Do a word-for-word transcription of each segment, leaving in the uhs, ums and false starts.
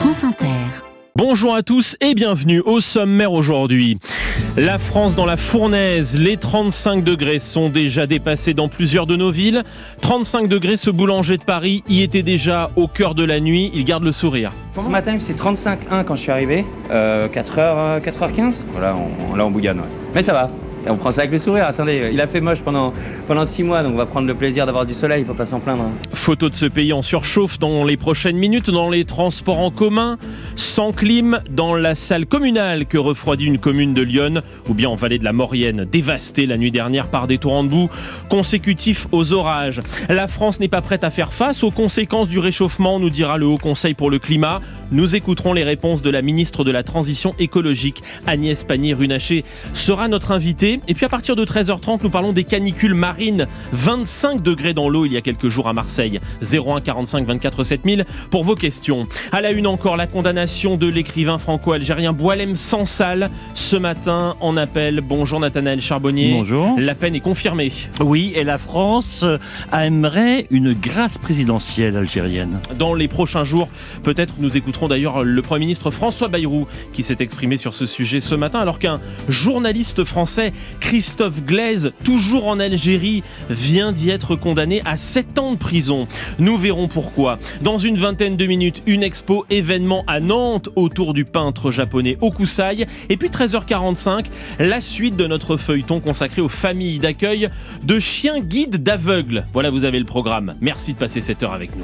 France Inter. Bonjour à tous et bienvenue au sommaire aujourd'hui. La France dans la fournaise, les trente-cinq degrés sont déjà dépassés dans plusieurs de nos villes. trente-cinq degrés, ce boulanger de Paris y était déjà au cœur de la nuit, il garde le sourire. Ce matin, il faisait trente-cinq virgule un quand je suis arrivé, euh, quatre heures, quatre heures quinze. Voilà, on, là on bouillonne, ouais. Mais ça va. Et on prend ça avec le sourire. Attendez, il a fait moche pendant, pendant six mois, donc on va prendre le plaisir d'avoir du soleil, il faut pas s'en plaindre. Photo de ce pays en surchauffe dans les prochaines minutes, dans les transports en commun, sans clim, dans la salle communale que refroidit une commune de Lyon, ou bien en vallée de la Maurienne, dévastée la nuit dernière par des torrents de boue consécutifs aux orages. La France n'est pas prête à faire face aux conséquences du réchauffement, nous dira le Haut Conseil pour le climat. Nous écouterons les réponses de la ministre de la Transition écologique, Agnès Pannier-Runacher, sera notre invitée. Et puis à partir de treize heures trente, nous parlons des canicules marines. vingt-cinq degrés dans l'eau il y a quelques jours à Marseille. zéro un quarante-cinq vingt-quatre sept mille pour vos questions. À la une encore, la condamnation de l'écrivain franco-algérien Boualem Sansal. Ce matin, en appel. Bonjour Nathanaël Charbonnier. Bonjour. La peine est confirmée. Oui, et la France aimerait une grâce présidentielle algérienne. Dans les prochains jours, peut-être nous écouterons d'ailleurs le Premier ministre François Bayrou qui s'est exprimé sur ce sujet ce matin, alors qu'un journaliste français, Christophe Glaise, toujours en Algérie, vient d'y être condamné à sept ans de prison. Nous verrons pourquoi. Dans une vingtaine de minutes, une expo événement à Nantes autour du peintre japonais Hokusai. Et puis treize heures quarante-cinq, la suite de notre feuilleton consacré aux familles d'accueil de chiens guides d'aveugles. Voilà, vous avez le programme. Merci de passer cette heure avec nous.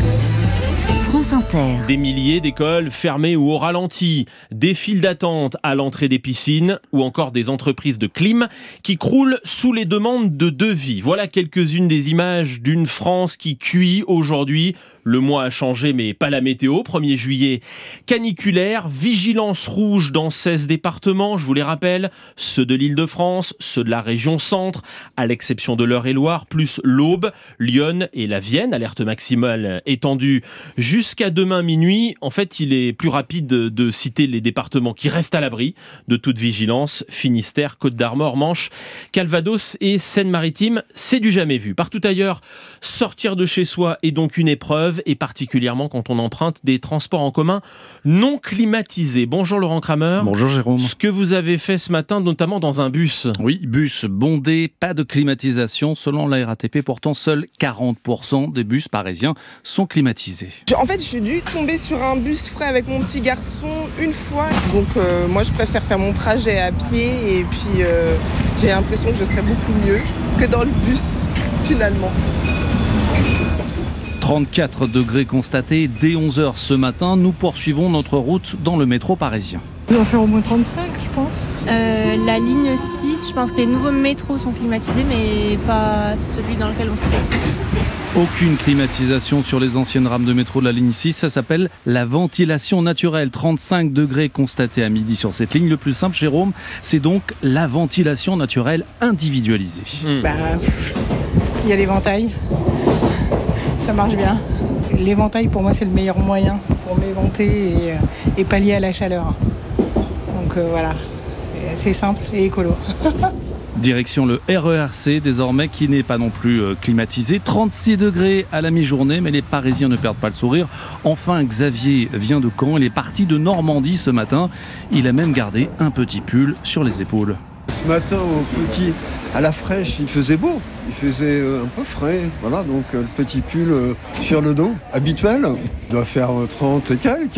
France Inter. Des milliers d'écoles fermées ou au ralenti, des files d'attente à l'entrée des piscines ou encore des entreprises de clim qui croulent sous les demandes de devis. Voilà quelques-unes des images d'une France qui cuit aujourd'hui. Le mois a changé mais pas la météo. premier juillet, caniculaire, vigilance rouge dans seize départements, je vous les rappelle, ceux de l'Île-de-France, ceux de la région centre, à l'exception de l'Eure-et-Loire, plus l'Aube, Lyon et la Vienne, alerte maximale étendue jusqu'à demain minuit. En fait, il est plus rapide de, de citer les départements qui restent à l'abri de toute vigilance. Finistère, Côte-d'Armor, Manche, Calvados et Seine-Maritime, c'est du jamais vu. Partout ailleurs, sortir de chez soi est donc une épreuve, et particulièrement quand on emprunte des transports en commun non climatisés. Bonjour Laurent Kramer. Bonjour Jérôme. Ce que vous avez fait ce matin, notamment dans un bus. Oui, bus bondé, pas de climatisation. Selon la R A T P, pourtant, seuls quarante pour cent des bus parisiens sont climatisés. En fait, je suis dû tomber sur un bus frais avec mon petit garçon une fois. Donc euh, moi, je préfère faire mon trajet à pied et puis euh, j'ai l'impression que je serais beaucoup mieux que dans le bus, finalement. trente-quatre degrés constatés dès onze heures ce matin. Nous poursuivons notre route dans le métro parisien. Il va faire au moins trente-cinq, je pense. Euh, la ligne six, je pense que les nouveaux métros sont climatisés, mais pas celui dans lequel on se trouve. Aucune climatisation sur les anciennes rames de métro de la ligne six. Ça s'appelle la ventilation naturelle. trente-cinq degrés constatés à midi sur cette ligne. Le plus simple, Jérôme, c'est donc la ventilation naturelle individualisée. Mmh. Bah, il y a l'éventail. Ça marche bien. L'éventail, pour moi, c'est le meilleur moyen pour m'éventer et, et pallier à la chaleur. Donc euh, voilà, c'est simple et écolo. Direction le R E R C désormais, qui n'est pas non plus euh, climatisé. trente-six degrés à la mi-journée, mais les Parisiens ne perdent pas le sourire. Enfin, Xavier vient de Caen, il est parti de Normandie ce matin. Il a même gardé un petit pull sur les épaules. Ce matin, au petit, à la fraîche, il faisait beau. Il faisait euh, un peu frais. Voilà, donc euh, le petit pull euh, sur le dos, habituel. Il doit faire euh, trente et quelques.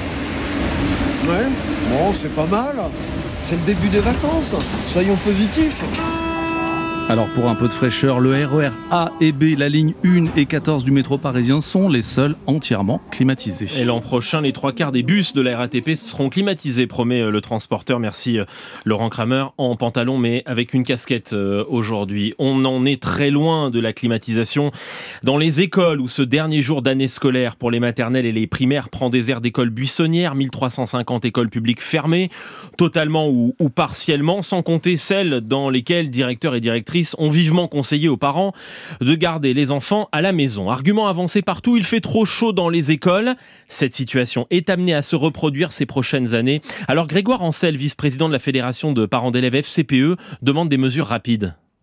Ouais, bon, c'est pas mal. C'est le début des vacances. Soyons positifs. Alors pour un peu de fraîcheur, le R E R A et B, la ligne un et quatorze du métro parisien sont les seuls entièrement climatisés. Et l'an prochain, les trois quarts des bus de la R A T P seront climatisés, promet le transporteur. Merci Laurent Kramer, en pantalon mais avec une casquette aujourd'hui. On en est très loin de la climatisation dans les écoles où ce dernier jour d'année scolaire pour les maternelles et les primaires prend des airs d'écoles buissonnières. mille trois cent cinquante écoles publiques fermées, totalement ou, ou partiellement, sans compter celles dans lesquelles directeurs et directrices ont vivement conseillé aux parents de garder les enfants à la maison. Argument avancé partout, il fait trop chaud dans les écoles. Cette situation est amenée à se reproduire ces prochaines années. Alors Grégoire Ancel, vice-président de la Fédération de parents d'élèves F C P E, demande des mesures rapides.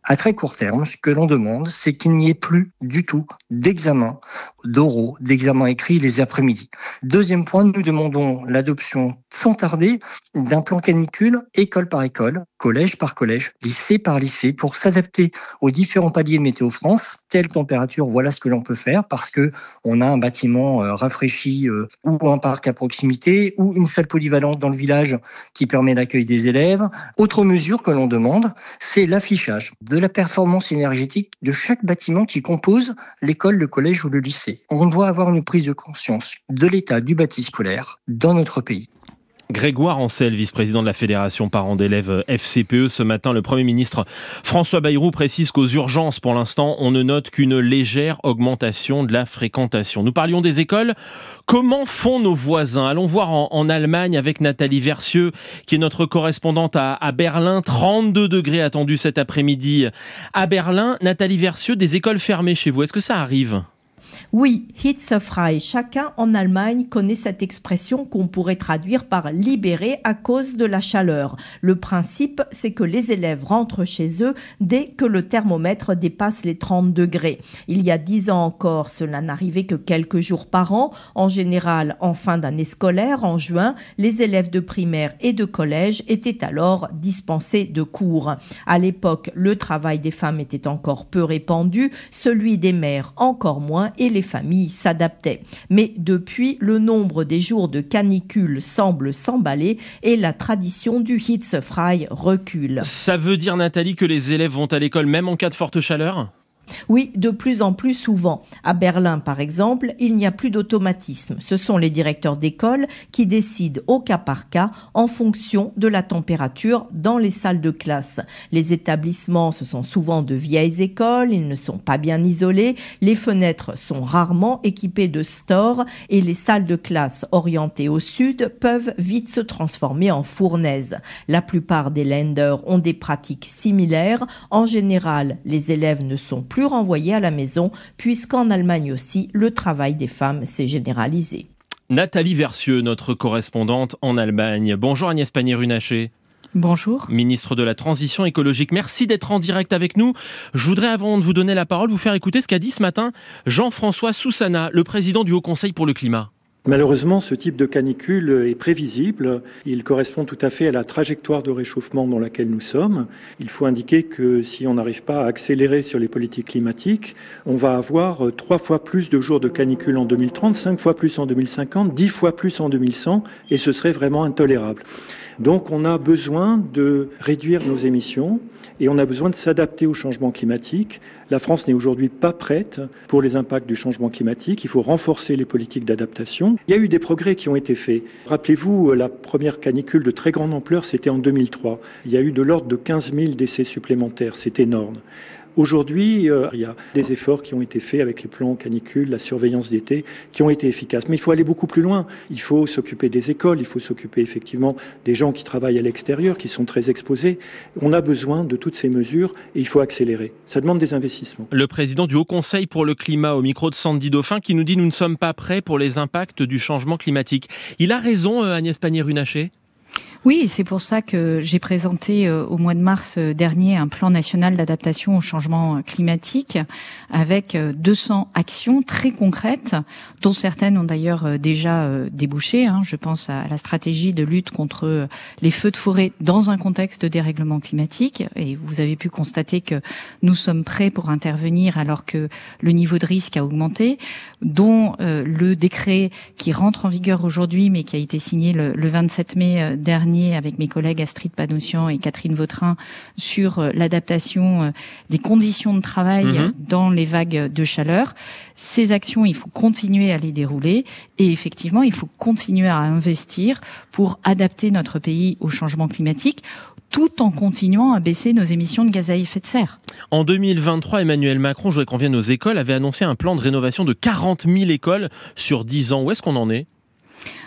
À très court terme, ce que l'on demande, c'est qu'il n'y ait plus du tout d'examens d'oraux, d'examens écrits les après-midi. Deuxième point, nous demandons l'adoption sans tarder d'un plan canicule, école par école, collège par collège, lycée par lycée, pour s'adapter aux différents paliers de Météo France. Telle température, voilà ce que l'on peut faire, parce que on a un bâtiment euh, rafraîchi euh, ou un parc à proximité, ou une salle polyvalente dans le village qui permet l'accueil des élèves. Autre mesure que l'on demande, c'est l'affichage de la performance énergétique de chaque bâtiment qui compose l'école, le collège ou le lycée. On doit avoir une prise de conscience de l'état du bâti scolaire dans notre pays. Grégoire Ancel, vice-président de la Fédération parents d'élèves F C P E. Ce matin, le Premier ministre François Bayrou précise qu'aux urgences, pour l'instant, on ne note qu'une légère augmentation de la fréquentation. Nous parlions des écoles. Comment font nos voisins ? Allons voir en, en Allemagne avec Nathalie Versieux, qui est notre correspondante à, à Berlin. trente-deux degrés attendus cet après-midi à Berlin. Nathalie Versieux, des écoles fermées chez vous, est-ce que ça arrive ? Oui, hitzefrei. Chacun en Allemagne connaît cette expression qu'on pourrait traduire par libéré à cause de la chaleur. Le principe, c'est que les élèves rentrent chez eux dès que le thermomètre dépasse les trente degrés. Il y a dix ans encore, cela n'arrivait que quelques jours par an. En général, en fin d'année scolaire, en juin, les élèves de primaire et de collège étaient alors dispensés de cours. À l'époque, le travail des femmes était encore peu répandu, celui des mères encore moins, et les familles s'adaptaient. Mais depuis, le nombre des jours de canicule semble s'emballer et la tradition du hitzefrei recule. Ça veut dire, Nathalie, que les élèves vont à l'école même en cas de forte chaleur ? Oui, de plus en plus souvent. À Berlin, par exemple, il n'y a plus d'automatisme. Ce sont les directeurs d'école qui décident au cas par cas en fonction de la température dans les salles de classe. Les établissements, ce sont souvent de vieilles écoles, ils ne sont pas bien isolés, les fenêtres sont rarement équipées de stores et les salles de classe orientées au sud peuvent vite se transformer en fournaises. La plupart des Länder ont des pratiques similaires. En général, les élèves ne sont plus plus renvoyés à la maison, puisqu'en Allemagne aussi, le travail des femmes s'est généralisé. Nathalie Versieux, notre correspondante en Allemagne. Bonjour Agnès Pannier-Runacher. Bonjour. Ministre de la Transition écologique, merci d'être en direct avec nous. Je voudrais, avant de vous donner la parole, vous faire écouter ce qu'a dit ce matin Jean-François Soussana, le président du Haut Conseil pour le climat. Malheureusement, ce type de canicule est prévisible. Il correspond tout à fait à la trajectoire de réchauffement dans laquelle nous sommes. Il faut indiquer que si on n'arrive pas à accélérer sur les politiques climatiques, on va avoir trois fois plus de jours de canicule en deux mille trente, cinq fois plus en deux mille cinquante, dix fois plus en deux mille cent, et ce serait vraiment intolérable. Donc on a besoin de réduire nos émissions et on a besoin de s'adapter au changement climatique. La France n'est aujourd'hui pas prête pour les impacts du changement climatique. Il faut renforcer les politiques d'adaptation. Il y a eu des progrès qui ont été faits. Rappelez-vous, la première canicule de très grande ampleur, c'était en deux mille trois. Il y a eu de l'ordre de quinze mille décès supplémentaires. C'est énorme. Aujourd'hui, euh, il y a des efforts qui ont été faits avec les plans canicules, la surveillance d'été, qui ont été efficaces. Mais il faut aller beaucoup plus loin. Il faut s'occuper des écoles, il faut s'occuper effectivement des gens qui travaillent à l'extérieur, qui sont très exposés. On a besoin de toutes ces mesures et il faut accélérer. Ça demande des investissements. Le président du Haut Conseil pour le climat, au micro de Sandy Dauphin, qui nous dit « Nous ne sommes pas prêts pour les impacts du changement climatique ». Il a raison, Agnès Pannier-Runacher ? Oui, c'est pour ça que j'ai présenté euh, au mois de mars dernier un plan national d'adaptation au changement climatique avec euh, deux cents actions très concrètes, dont certaines ont d'ailleurs euh, déjà euh, débouché. Hein. Je pense à la stratégie de lutte contre euh, les feux de forêt dans un contexte de dérèglement climatique. Et vous avez pu constater que nous sommes prêts pour intervenir alors que le niveau de risque a augmenté, dont euh, le décret qui rentre en vigueur aujourd'hui, mais qui a été signé le, le vingt-sept mai dernier avec mes collègues Astrid Padossian et Catherine Vautrin sur l'adaptation des conditions de travail mmh. dans les vagues de chaleur. Ces actions, il faut continuer à les dérouler et effectivement, il faut continuer à investir pour adapter notre pays au changement climatique, tout en continuant à baisser nos émissions de gaz à effet de serre. En deux mille vingt-trois, Emmanuel Macron, je voudrais qu'on vienne aux écoles, avait annoncé un plan de rénovation de quarante mille écoles sur dix ans. Où est-ce qu'on en est ?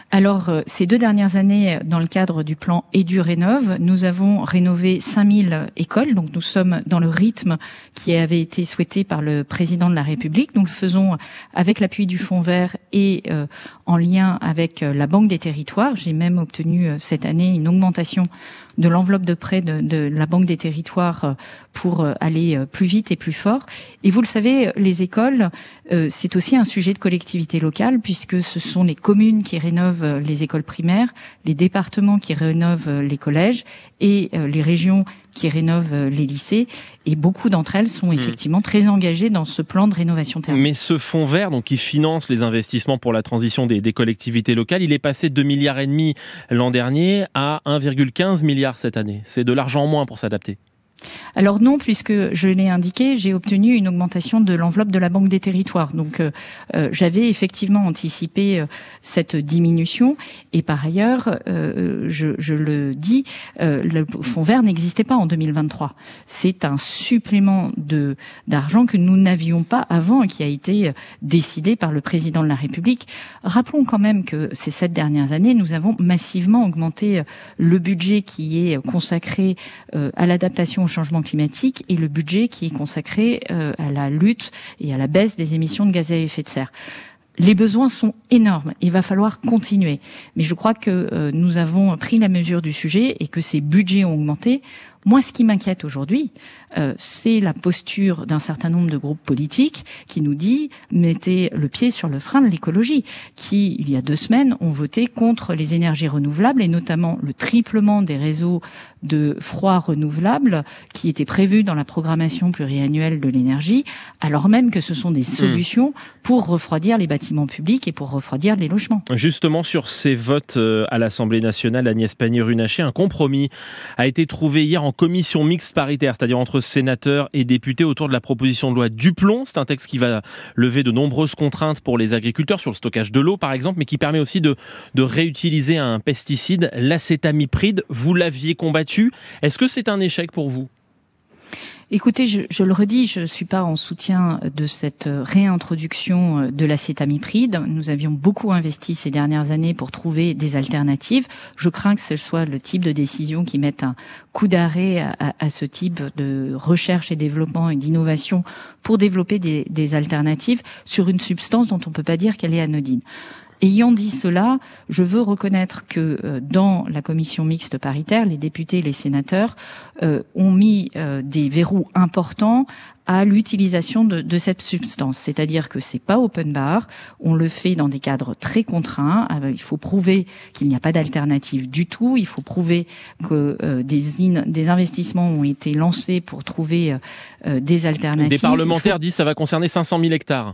Alors, euh, ces deux dernières années, dans le cadre du plan EduRénov, nous avons rénové cinq mille écoles. Donc, nous sommes dans le rythme qui avait été souhaité par le président de la République. Nous le faisons avec l'appui du Fonds Vert et euh, en lien avec euh, la Banque des Territoires. J'ai même obtenu euh, cette année une augmentation de l'enveloppe de prêt de, de la Banque des Territoires euh, pour euh, aller euh, plus vite et plus fort. Et vous le savez, les écoles, euh, c'est aussi un sujet de collectivité locale, puisque ce sont les communes qui rénovent les écoles primaires, les départements qui rénovent les collèges et les régions qui rénovent les lycées. Et beaucoup d'entre elles sont effectivement mmh. très engagées dans ce plan de rénovation thermique. Mais ce fonds vert, donc qui finance les investissements pour la transition des, des collectivités locales, il est passé de deux milliards et demi l'an dernier à un virgule quinze milliard cette année. C'est de l'argent en moins pour s'adapter. Alors non, puisque je l'ai indiqué, j'ai obtenu une augmentation de l'enveloppe de la Banque des Territoires. Donc euh, euh, j'avais effectivement anticipé euh, cette diminution. Et par ailleurs, euh, je, je le dis, euh, le fonds vert n'existait pas en deux mille vingt-trois. C'est un supplément de d'argent que nous n'avions pas avant et qui a été décidé par le président de la République. Rappelons quand même que ces sept dernières années, nous avons massivement augmenté le budget qui est consacré euh, à l'adaptation au changement climatique et le budget qui est consacré euh, à la lutte et à la baisse des émissions de gaz à effet de serre. Les besoins sont énormes, il va falloir continuer. Mais je crois que euh, nous avons pris la mesure du sujet et que ces budgets ont augmenté. Moi, ce qui m'inquiète aujourd'hui, euh, c'est la posture d'un certain nombre de groupes politiques qui nous dit « mettez le pied sur le frein de l'écologie », qui, il y a deux semaines, ont voté contre les énergies renouvelables et notamment le triplement des réseaux de froid renouvelables qui étaient prévus dans la programmation pluriannuelle de l'énergie, alors même que ce sont des solutions pour refroidir les bâtiments publics et pour refroidir les logements. Justement, sur ces votes à l'Assemblée nationale, Agnès Pannier-Runacher, un compromis a été trouvé hier en commission mixte paritaire, c'est-à-dire entre sénateurs et députés autour de la proposition de loi Duplon. C'est un texte qui va lever de nombreuses contraintes pour les agriculteurs sur le stockage de l'eau, par exemple, mais qui permet aussi de, de réutiliser un pesticide, l'acétamipride. Vous l'aviez combattu. Est-ce que c'est un échec pour vous ? Écoutez, je, je le redis, je ne suis pas en soutien de cette réintroduction de l'acétamipride. Nous avions beaucoup investi ces dernières années pour trouver des alternatives. Je crains que ce soit le type de décision qui mette un coup d'arrêt à, à, à ce type de recherche et développement et d'innovation pour développer des, des alternatives sur une substance dont on ne peut pas dire qu'elle est anodine. Ayant dit cela, je veux reconnaître que euh, dans la commission mixte paritaire, les députés et les sénateurs euh, ont mis euh, des verrous importants à l'utilisation de, de cette substance. C'est-à-dire que c'est pas open bar, on le fait dans des cadres très contraints. Euh, il faut prouver qu'il n'y a pas d'alternative du tout. Il faut prouver que euh, des, in, des investissements ont été lancés pour trouver euh, des alternatives. Des parlementaires faut... disent que ça va concerner cinq cent mille hectares.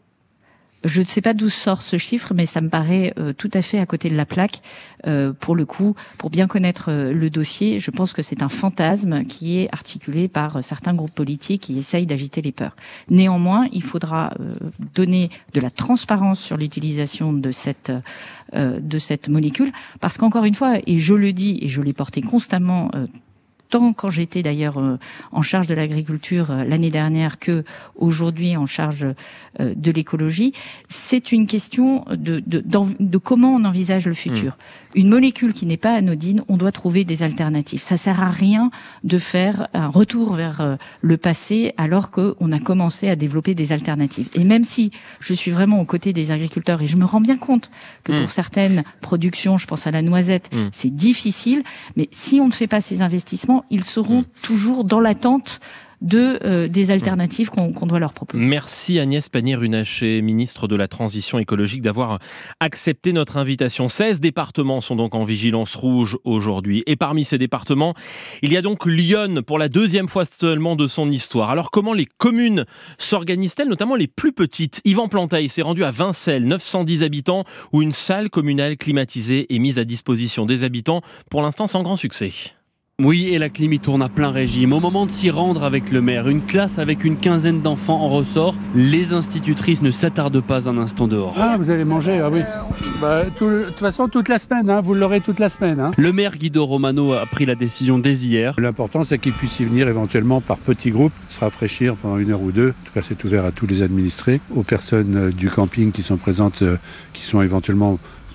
Je ne sais pas d'où sort ce chiffre, mais ça me paraît euh, tout à fait à côté de la plaque. Euh, pour le coup, pour bien connaître euh, le dossier, je pense que c'est un fantasme qui est articulé par euh, certains groupes politiques qui essayent d'agiter les peurs. Néanmoins, il faudra euh, donner de la transparence sur l'utilisation de cette euh, de cette molécule, parce qu'encore une fois, et je le dis et je l'ai porté constamment. Euh, tant quand j'étais d'ailleurs euh, en charge de l'agriculture euh, l'année dernière que aujourd'hui en charge euh, de l'écologie, c'est une question de, de, de comment on envisage le futur. Mmh. Une molécule qui n'est pas anodine, on doit trouver des alternatives. Ça sert à rien de faire un retour vers euh, le passé alors qu'on a commencé à développer des alternatives. Et même si je suis vraiment aux côtés des agriculteurs et je me rends bien compte que mmh. pour certaines productions, je pense à la noisette, mmh. c'est difficile, mais si on ne fait pas ces investissements, ils seront mmh. toujours dans l'attente de euh, des alternatives qu'on, qu'on doit leur proposer. Merci Agnès Pannier-Runacher, ministre de la Transition écologique, d'avoir accepté notre invitation. seize départements sont donc en vigilance rouge aujourd'hui. Et parmi ces départements, il y a donc Lyon pour la deuxième fois seulement de son histoire. Alors comment les communes s'organisent-elles, notamment les plus petites ? Yvan Planteil s'est rendu à Vincelles, neuf cent dix habitants, où une salle communale climatisée est mise à disposition des habitants, pour l'instant sans grand succès. Oui, et la clim y tourne à plein régime. Au moment de s'y rendre avec le maire, une classe avec une quinzaine d'enfants en ressort. Les institutrices ne s'attardent pas un instant dehors. Ah, vous allez manger, ah oui. Bah, tout, de toute façon, toute la semaine, hein, vous l'aurez toute la semaine. Hein. Le maire Guido Romano a pris la décision dès hier. L'important, c'est qu'ils puissent y venir éventuellement par petits groupes, se rafraîchir pendant une heure ou deux. En tout cas, c'est ouvert à tous les administrés, aux personnes du camping qui sont présentes, qui sont éventuellement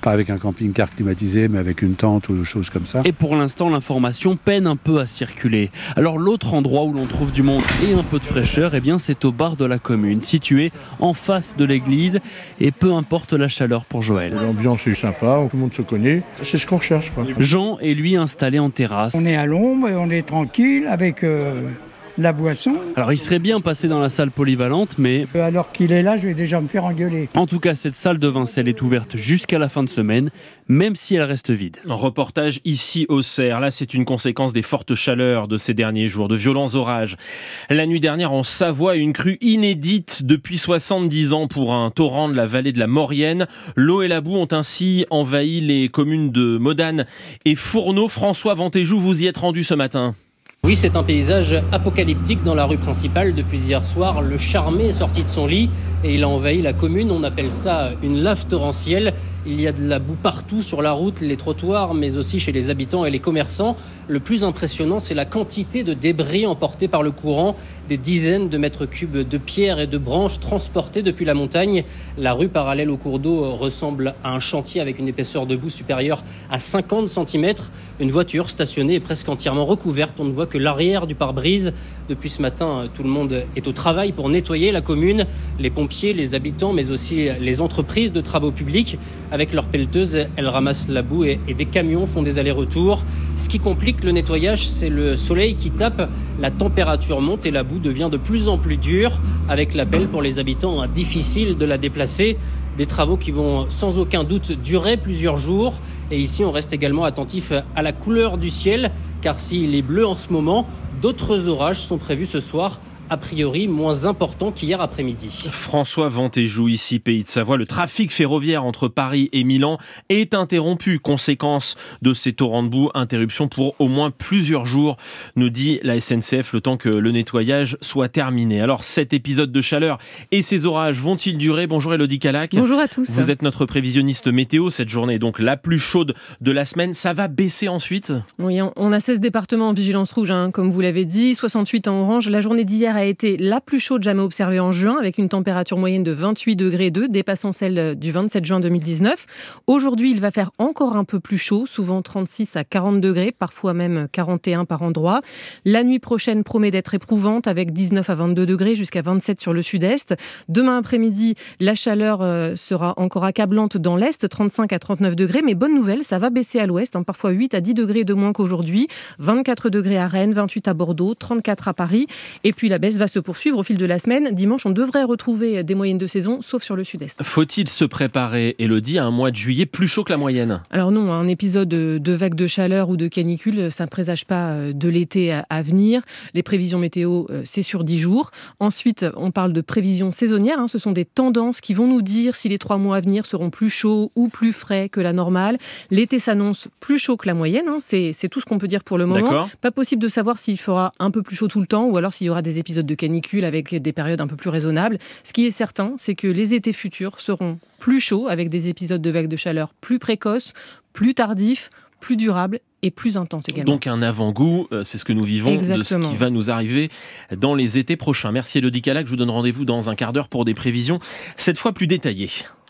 Pas avec un camping-car climatisé, mais avec une tente ou des choses comme ça. Et pour l'instant, l'information peine un peu à circuler. Alors l'autre endroit où l'on trouve du monde et un peu de fraîcheur, eh bien, c'est au bar de la commune, situé en face de l'église. Et peu importe la chaleur pour Joël. L'ambiance est sympa, tout le monde se connaît. C'est ce qu'on cherche, quoi. Jean est lui installé en terrasse. On est à l'ombre et on est tranquille avec euh, la boisson. Alors il serait bien passé dans la salle polyvalente, mais... Alors qu'il est là, je vais déjà me faire engueuler. En tout cas, cette salle de Vincelles est ouverte jusqu'à la fin de semaine, même si elle reste vide. Un reportage ici au Cerf. Là, c'est une conséquence des fortes chaleurs de ces derniers jours, de violents orages. La nuit dernière, en Savoie, une crue inédite depuis soixante-dix ans pour un torrent de la vallée de la Maurienne. L'eau et la boue ont ainsi envahi les communes de Modane et Fourneau. François Ventéjou, vous y êtes rendu ce matin. Oui, c'est un paysage apocalyptique dans la rue principale. Depuis hier soir, le Charmé est sorti de son lit et il a envahi la commune. On appelle ça une lave torrentielle. Il y a de la boue partout sur la route, les trottoirs, mais aussi chez les habitants et les commerçants. Le plus impressionnant, c'est la quantité de débris emportés par le courant. Des dizaines de mètres cubes de pierres et de branches transportées depuis la montagne. La rue parallèle au cours d'eau ressemble à un chantier avec une épaisseur de boue supérieure à cinquante centimètres. Une voiture stationnée est presque entièrement recouverte. On ne voit que l'arrière du pare-brise. Depuis ce matin, tout le monde est au travail pour nettoyer la commune. Les pompiers, les habitants, mais aussi les entreprises de travaux publics. Avec leurs pelleteuses, elles ramassent la boue et, et des camions font des allers-retours. Ce qui complique le nettoyage, c'est le soleil qui tape. La température monte et la boue devient de plus en plus dure. Avec l'appel pour les habitants, difficile de la déplacer. Des travaux qui vont sans aucun doute durer plusieurs jours. Et ici, on reste également attentif à la couleur du ciel, car s'il est bleu en ce moment, d'autres orages sont prévus ce soir, a priori moins important qu'hier après-midi. François Ventéjou, ici Pays de Savoie. Le trafic ferroviaire entre Paris et Milan est interrompu. Conséquence de ces torrents de boue, interruption pour au moins plusieurs jours, nous dit la S N C F, le temps que le nettoyage soit terminé. Alors cet épisode de chaleur et ces orages vont-ils durer ? Bonjour Élodie Calac. Bonjour à tous. Vous êtes notre prévisionniste météo. Cette journée est donc la plus chaude de la semaine. Ça va baisser ensuite ? Oui, on a seize départements en vigilance rouge, hein, comme vous l'avez dit, soixante-huit en orange. La journée d'hier a été la plus chaude jamais observée en juin, avec une température moyenne de vingt-huit degrés deux, dépassant celle du vingt-sept juin deux mille dix-neuf. Aujourd'hui, il va faire encore un peu plus chaud, souvent trente-six à quarante degrés, parfois même quarante et un par endroit. La nuit prochaine promet d'être éprouvante, avec dix-neuf à vingt-deux degrés, jusqu'à vingt-sept sur le sud-est. Demain après-midi, la chaleur euh, sera encore accablante dans l'est, trente-cinq à trente-neuf degrés, mais bonne nouvelle, ça va baisser à l'ouest, hein, parfois huit à dix degrés de moins qu'aujourd'hui, vingt-quatre degrés à Rennes, vingt-huit à Bordeaux, trente-quatre à Paris, et puis la baisse va se poursuivre au fil de la semaine. Dimanche, on devrait retrouver des moyennes de saison, sauf sur le sud-est. Faut-il se préparer, Élodie, à un mois de juillet plus chaud que la moyenne ? Alors non, un épisode de vague de chaleur ou de canicule, ça ne présage pas de l'été à venir. Les prévisions météo, c'est sur dix jours. Ensuite, on parle de prévisions saisonnières. Hein. Ce sont des tendances qui vont nous dire si les trois mois à venir seront plus chauds ou plus frais que la normale. L'été s'annonce plus chaud que la moyenne. Hein. C'est, c'est tout ce qu'on peut dire pour le moment. D'accord. Pas possible de savoir s'il fera un peu plus chaud tout le temps ou alors s'il y aura des épisodes de canicule avec des périodes un peu plus raisonnables. Ce qui est certain, c'est que les étés futurs seront plus chauds avec des épisodes de vagues de chaleur plus précoces, plus tardifs, plus durables et plus intenses également. Donc un avant-goût, c'est ce que nous vivons. Exactement. De ce qui va nous arriver dans les étés prochains. Merci Élodie Calac, je vous donne rendez-vous dans un quart d'heure pour des prévisions, cette fois plus détaillées.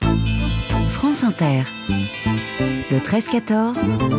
France Inter, le treize quatorze,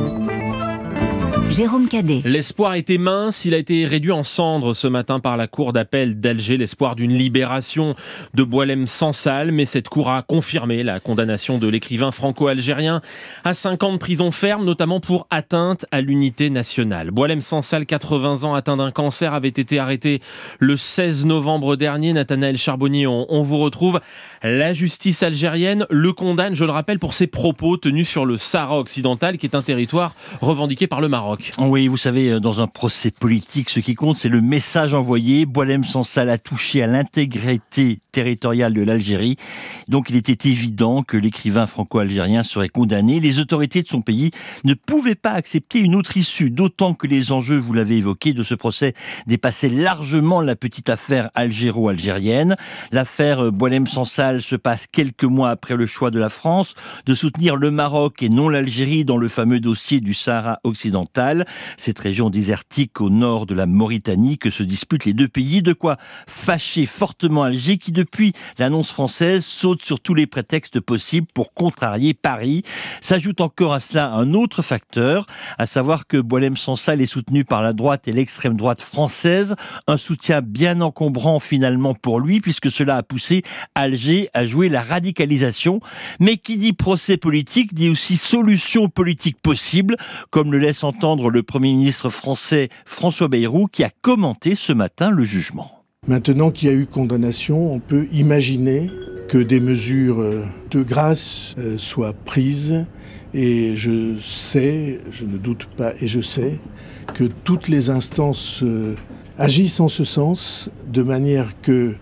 Jérôme Cadet. L'espoir était mince, il a été réduit en cendres ce matin par la cour d'appel d'Alger, l'espoir d'une libération de Boualem Sansal, mais cette cour a confirmé la condamnation de l'écrivain franco-algérien à cinq ans de prison ferme, notamment pour atteinte à l'unité nationale. Boualem Sansal, quatre-vingts ans, atteint d'un cancer, avait été arrêté le seize novembre dernier. Nathanaël Charbonnier, on, on vous retrouve. La justice algérienne le condamne, je le rappelle, pour ses propos tenus sur le Sahara occidental, qui est un territoire revendiqué par le Maroc. Oui, vous savez, dans un procès politique, ce qui compte, c'est le message envoyé. Boualem Sansal a touché à l'intégrité territoriale de l'Algérie. Donc il était évident que l'écrivain franco-algérien serait condamné. Les autorités de son pays ne pouvaient pas accepter une autre issue, d'autant que les enjeux, vous l'avez évoqué, de ce procès dépassaient largement la petite affaire algéro-algérienne. L'affaire Boualem Sansal se passe quelques mois après le choix de la France de soutenir le Maroc et non l'Algérie dans le fameux dossier du Sahara occidental. Sénégal, cette région désertique au nord de la Mauritanie que se disputent les deux pays, de quoi fâcher fortement Alger qui depuis l'annonce française saute sur tous les prétextes possibles pour contrarier Paris. S'ajoute encore à cela un autre facteur, à savoir que Boualem Sansal est soutenu par la droite et l'extrême droite française, un soutien bien encombrant finalement pour lui puisque cela a poussé Alger à jouer la radicalisation. Mais qui dit procès politique dit aussi solution politique possible, comme le laisse entendre le Premier ministre français François Bayrou qui a commenté ce matin le jugement. Maintenant qu'il y a eu condamnation, on peut imaginer que des mesures de grâce soient prises. Et je sais, je ne doute pas, et je sais que toutes les instances agissent en ce sens, de manière que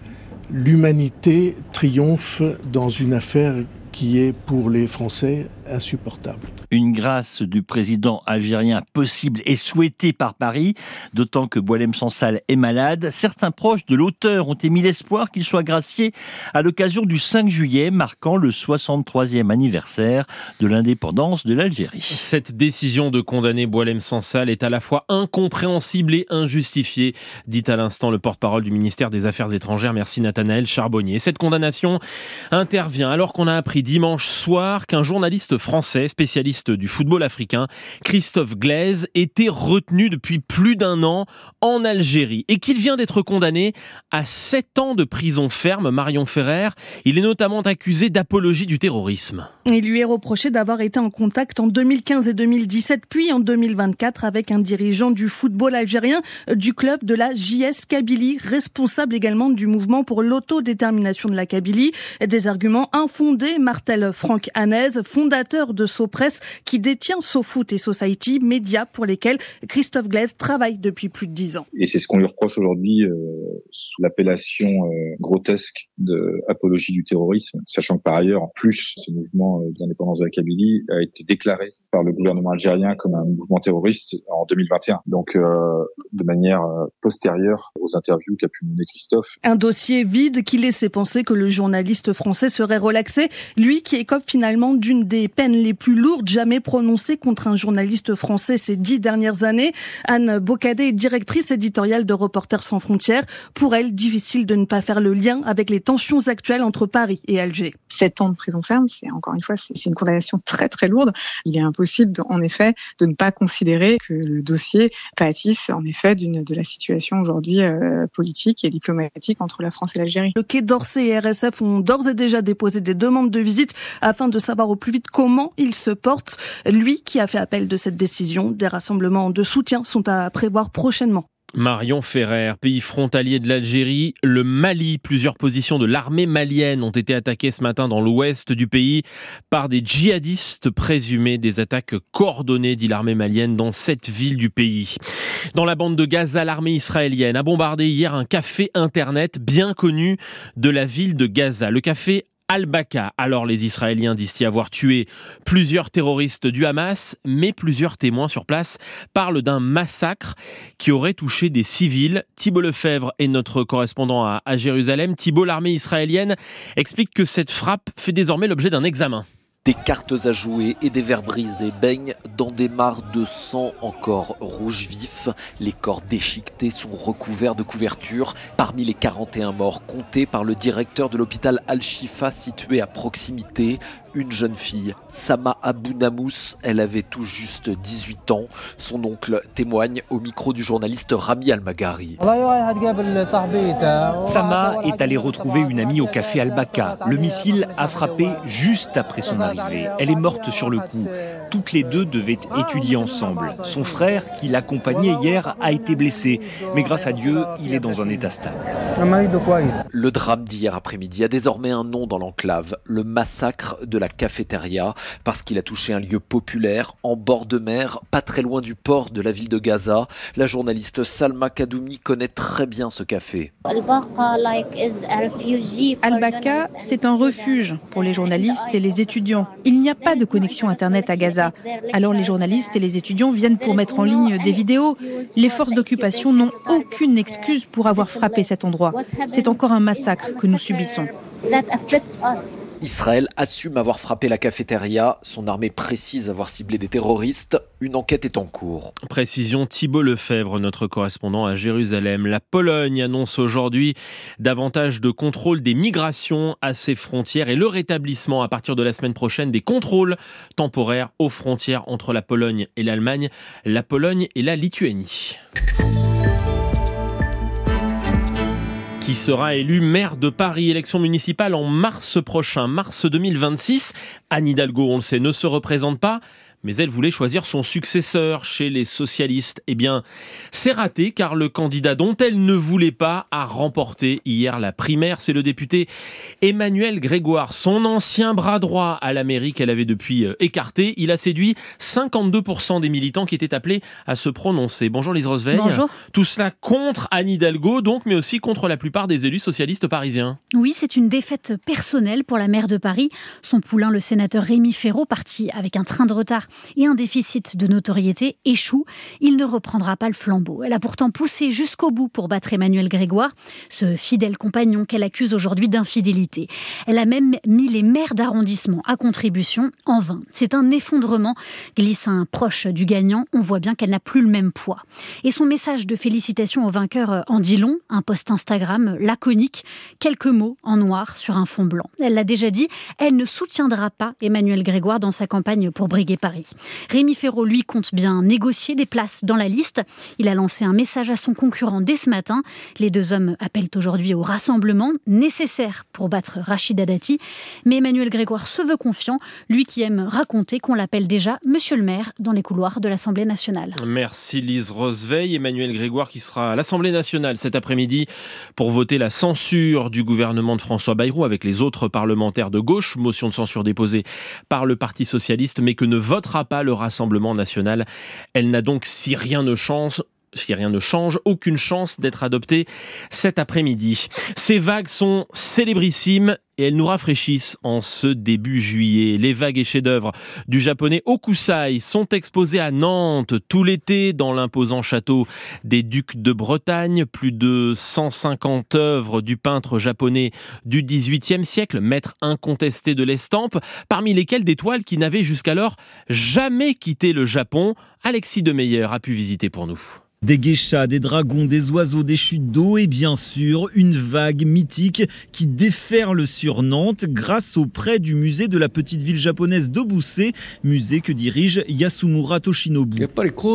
l'humanité triomphe dans une affaire qui est pour les Français insupportable. Une grâce du président algérien possible et souhaitée par Paris, d'autant que Boualem Sansal est malade. Certains proches de l'auteur ont émis l'espoir qu'il soit gracié à l'occasion du cinq juillet, marquant le soixante-troisième anniversaire de l'indépendance de l'Algérie. Cette décision de condamner Boualem Sansal est à la fois incompréhensible et injustifiée, dit à l'instant le porte-parole du ministère des Affaires étrangères. Merci Nathanaël Charbonnier. Cette condamnation intervient alors qu'on a appris dimanche soir qu'un journaliste français spécialiste du football africain, Christophe Glaise, était retenu depuis plus d'un an en Algérie et qu'il vient d'être condamné à sept ans de prison ferme. Marion Ferrer, il est notamment accusé d'apologie du terrorisme. Il lui est reproché d'avoir été en contact en deux mille quinze et deux mille dix-sept, puis en deux mille vingt-quatre avec un dirigeant du football algérien du club de la J S Kabylie, responsable également du mouvement pour l'autodétermination de la Kabylie. Des arguments infondés, martèle Franck Hanez, fondateur de SoPresse, qui détient SoFoot et Society, médias pour lesquels Christophe Glaise travaille depuis plus de dix ans. Et c'est ce qu'on lui reproche aujourd'hui euh, sous l'appellation euh, grotesque de apologie du terrorisme, sachant que par ailleurs, en plus, ce mouvement euh, d'indépendance de la Kabylie a été déclaré par le gouvernement algérien comme un mouvement terroriste en deux mille vingt et un, donc euh, de manière euh, postérieure aux interviews qu'a pu mener Christophe. Un dossier vide qui laissait penser que le journaliste français serait relaxé, lui qui écope finalement d'une des peines les plus lourdes jamais prononcées contre un journaliste français ces dix dernières années. Anne Bocadé est directrice éditoriale de Reporters sans frontières. Pour elle, difficile de ne pas faire le lien avec les tensions actuelles entre Paris et Alger. Sept ans de prison ferme, c'est encore une fois, c'est, c'est une condamnation très très lourde. Il est impossible, en effet, de ne pas considérer que le dossier pâtisse, en effet, d'une, de la situation aujourd'hui euh, politique et diplomatique entre la France et l'Algérie. Le Quai d'Orsay et R S F ont d'ores et déjà déposé des demandes de visite afin de savoir au plus vite comment il se porte. Lui qui a fait appel de cette décision, des rassemblements de soutien sont à prévoir prochainement. Marion Ferrer, pays frontalier de l'Algérie, le Mali. Plusieurs positions de l'armée malienne ont été attaquées ce matin dans l'ouest du pays par des djihadistes présumés. Des attaques coordonnées, dit l'armée malienne, dans sept villes du pays. Dans la bande de Gaza, l'armée israélienne a bombardé hier un café internet bien connu de la ville de Gaza. Le café Al-Baka. Alors les Israéliens disent y avoir tué plusieurs terroristes du Hamas, mais plusieurs témoins sur place parlent d'un massacre qui aurait touché des civils. Thibault Lefebvre est notre correspondant à, à Jérusalem. Thibault, l'armée israélienne explique que cette frappe fait désormais l'objet d'un examen. Des cartes à jouer et des verres brisés baignent dans des mares de sang encore rouge vif. Les corps déchiquetés sont recouverts de couvertures. Parmi les quarante et un morts comptés par le directeur de l'hôpital Al-Shifa situé à proximité, une jeune fille, Sama Abou Namous. Elle avait tout juste dix-huit ans. Son oncle témoigne au micro du journaliste Rami Al-Maghari. Sama est allée retrouver une amie au café Al-Baka. Le missile a frappé juste après son arrivée. Elle est morte sur le coup. Toutes les deux devaient étudier ensemble. Son frère, qui l'accompagnait hier, a été blessé. Mais grâce à Dieu, il est dans un état stable. Le drame d'hier après-midi a désormais un nom dans l'enclave. Le massacre de la cafétéria, parce qu'il a touché un lieu populaire en bord de mer, pas très loin du port de la ville de Gaza. La journaliste Salma Kadoumi connaît très bien ce café. Al-Baka, c'est un refuge pour les journalistes et les étudiants. Il n'y a pas de connexion Internet à Gaza. Alors les journalistes et les étudiants viennent pour mettre en ligne des vidéos. Les forces d'occupation n'ont aucune excuse pour avoir frappé cet endroit. C'est encore un massacre que nous subissons. Israël assume avoir frappé la cafétéria. Son armée précise avoir ciblé des terroristes. Une enquête est en cours. Précision Thibault Lefebvre, notre correspondant à Jérusalem. La Pologne annonce aujourd'hui davantage de contrôle des migrations à ses frontières et le rétablissement à partir de la semaine prochaine des contrôles temporaires aux frontières entre la Pologne et l'Allemagne, la Pologne et la Lituanie. Qui sera élu maire de Paris? Élection municipale en mars prochain, mars deux mille vingt-six. Anne Hidalgo, on le sait, ne se représente pas, mais elle voulait choisir son successeur chez les socialistes. Eh bien, c'est raté car le candidat dont elle ne voulait pas a remporté hier la primaire. C'est le député Emmanuel Grégoire, son ancien bras droit à la mairie qu'elle avait depuis écarté. Il a séduit cinquante-deux pour cent des militants qui étaient appelés à se prononcer. Bonjour Lise Rosveil. Bonjour. Tout cela contre Anne Hidalgo, donc, mais aussi contre la plupart des élus socialistes parisiens. Oui, c'est une défaite personnelle pour la maire de Paris. Son poulain, le sénateur Rémi Féraud, parti avec un train de retard et un déficit de notoriété, échoue. Il ne reprendra pas le flambeau. Elle a pourtant poussé jusqu'au bout pour battre Emmanuel Grégoire, ce fidèle compagnon qu'elle accuse aujourd'hui d'infidélité. Elle a même mis les maires d'arrondissement à contribution, en vain. C'est un effondrement, glisse un proche du gagnant. On voit bien qu'elle n'a plus le même poids. Et son message de félicitations au vainqueur en dit long, un post Instagram laconique, quelques mots en noir sur un fond blanc. Elle l'a déjà dit, elle ne soutiendra pas Emmanuel Grégoire dans sa campagne pour briguer Paris. Rémi Féraud, lui, compte bien négocier des places dans la liste. Il a lancé un message à son concurrent dès ce matin. Les deux hommes appellent aujourd'hui au rassemblement nécessaire pour battre Rachida Dati. Mais Emmanuel Grégoire se veut confiant, lui qui aime raconter qu'on l'appelle déjà Monsieur le maire dans les couloirs de l'Assemblée nationale. Merci Lise Rosveil. Emmanuel Grégoire qui sera à l'Assemblée nationale cet après-midi pour voter la censure du gouvernement de François Bayrou avec les autres parlementaires de gauche. Motion de censure déposée par le Parti socialiste mais que ne votera pas le Rassemblement national. Elle n'a donc, si rien ne change, si rien ne change, aucune chance d'être adoptée cet après-midi. Ces vagues sont célébrissimes et elles nous rafraîchissent en ce début juillet. Les vagues et chefs-d'œuvre du japonais Hokusai sont exposés à Nantes tout l'été dans l'imposant château des Ducs de Bretagne. Plus de cent cinquante œuvres du peintre japonais du dix-huitième siècle, maître incontesté de l'estampe, parmi lesquelles des toiles qui n'avaient jusqu'alors jamais quitté le Japon. Alexis Demeyer a pu visiter pour nous. Des geishas, des dragons, des oiseaux, des chutes d'eau et bien sûr une vague mythique qui déferle sur Nantes grâce au prêt du musée de la petite ville japonaise d'Obuse, musée que dirige Yasumura Toshinobu.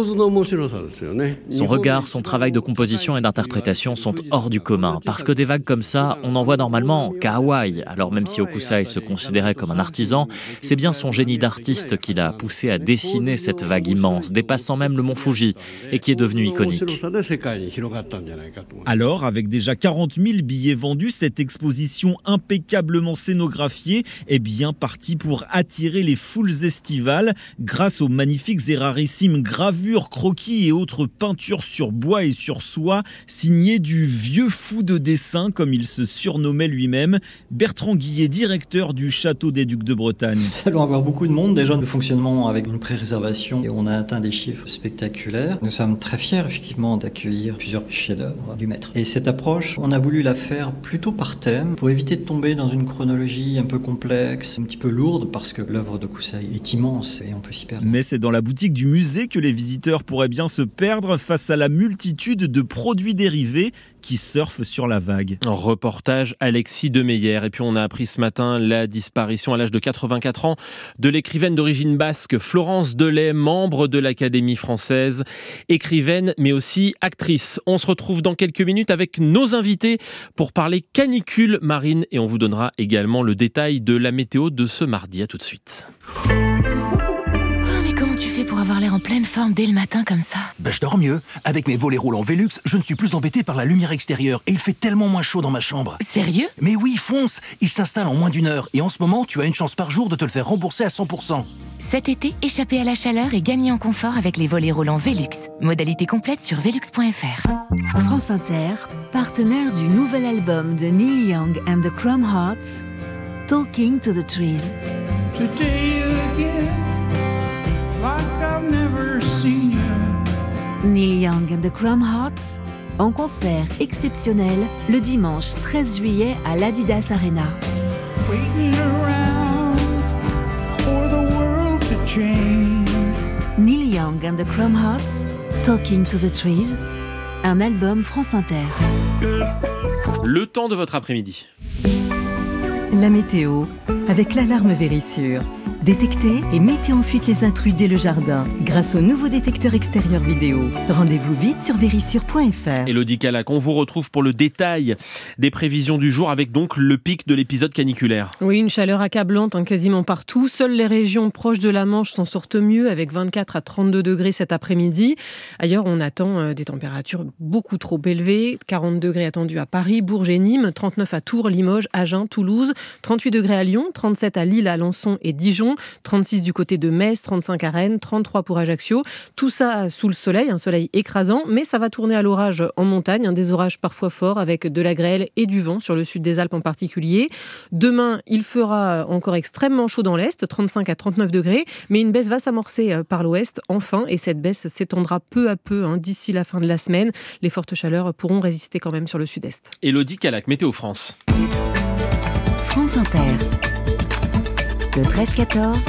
Son regard, son travail de composition et d'interprétation sont hors du commun parce que des vagues comme ça, on n'en voit normalement qu'à Hawaï. Alors même si Hokusai se considérait comme un artisan, c'est bien son génie d'artiste qui l'a poussé à dessiner cette vague immense, dépassant même le mont Fuji et qui est devenue iconique. Alors, avec déjà quarante mille billets vendus, cette exposition impeccablement scénographiée est bien partie pour attirer les foules estivales grâce aux magnifiques et rarissimes gravures, croquis et autres peintures sur bois et sur soie signées du vieux fou de dessin, comme il se surnommait lui-même, Bertrand Guillet, directeur du Château des Ducs de Bretagne. Nous allons avoir beaucoup de monde déjà. Le fonctionnement avec une pré-réservation et on a atteint des chiffres spectaculaires. Nous sommes très fiers effectivement d'accueillir plusieurs chefs-d'œuvre du maître. Et cette approche, on a voulu la faire plutôt par thème pour éviter de tomber dans une chronologie un peu complexe, un petit peu lourde parce que l'œuvre de Hokusai est immense et on peut s'y perdre. Mais c'est dans la boutique du musée que les visiteurs pourraient bien se perdre face à la multitude de produits dérivés qui surfent sur la vague. En reportage Alexis Demeyer. Et puis on a appris ce matin la disparition à l'âge de quatre-vingt-quatre ans de l'écrivaine d'origine basque Florence Delay, membre de l'Académie française, écrivaine mais aussi actrice. On se retrouve dans quelques minutes avec nos invités pour parler canicule marine et on vous donnera également le détail de la météo de ce mardi. À tout de suite. Pour avoir l'air en pleine forme dès le matin comme ça. Ben, je dors mieux. Avec mes volets roulants Velux, je ne suis plus embêté par la lumière extérieure et il fait tellement moins chaud dans ma chambre. Sérieux? Mais oui, fonce. Il s'installe en moins d'une heure et en ce moment, tu as une chance par jour de te le faire rembourser à cent pour cent. Cet été, échappez à la chaleur et gagnez en confort avec les volets roulants Velux. Modalité complète sur velux point f r. France Inter, partenaire du nouvel album de Neil Young and the Chrome Hearts, Talking to the Trees. Today again, like I've never seen you. Neil Young and the Chrome Hearts, en concert exceptionnel le dimanche treize juillet à l'Adidas Arena. waiting around for the world to change. Neil Young and the Chrome Hearts, Talking to the Trees, un album France Inter. Le temps de votre après-midi. La météo, avec l'alarme Vérissure. Détectez et mettez en fuite les intrus dès le jardin grâce au nouveau détecteur extérieur vidéo. Rendez-vous vite sur vérissure point f r. Élodie Calac, on vous retrouve pour le détail des prévisions du jour avec donc le pic de l'épisode caniculaire. Oui, une chaleur accablante hein, quasiment partout. Seules les régions proches de la Manche s'en sortent mieux avec vingt-quatre à trente-deux degrés cet après-midi. Ailleurs, on attend euh, des températures beaucoup trop élevées. quarante degrés attendus à Paris, Bourges et Nîmes, trente-neuf à Tours, Limoges, Agen, Toulouse, trente-huit degrés à Lyon, trente-sept à Lille, Alençon et Dijon, trente-six du côté de Metz, trente-cinq à Rennes, trente-trois pour Ajaccio. Tout ça sous le soleil, un soleil écrasant, mais ça va tourner à l'orage en montagne, hein, des orages parfois forts avec de la grêle et du vent sur le sud des Alpes en particulier. Demain, il fera encore extrêmement chaud dans l'Est, trente-cinq à trente-neuf degrés, mais une baisse va s'amorcer par l'Ouest enfin, et cette baisse s'étendra peu à peu hein, d'ici la fin de la semaine. Les fortes chaleurs pourront résister quand même sur le sud-est. Élodie Calac, Météo France. France Inter. Le treize quatorze,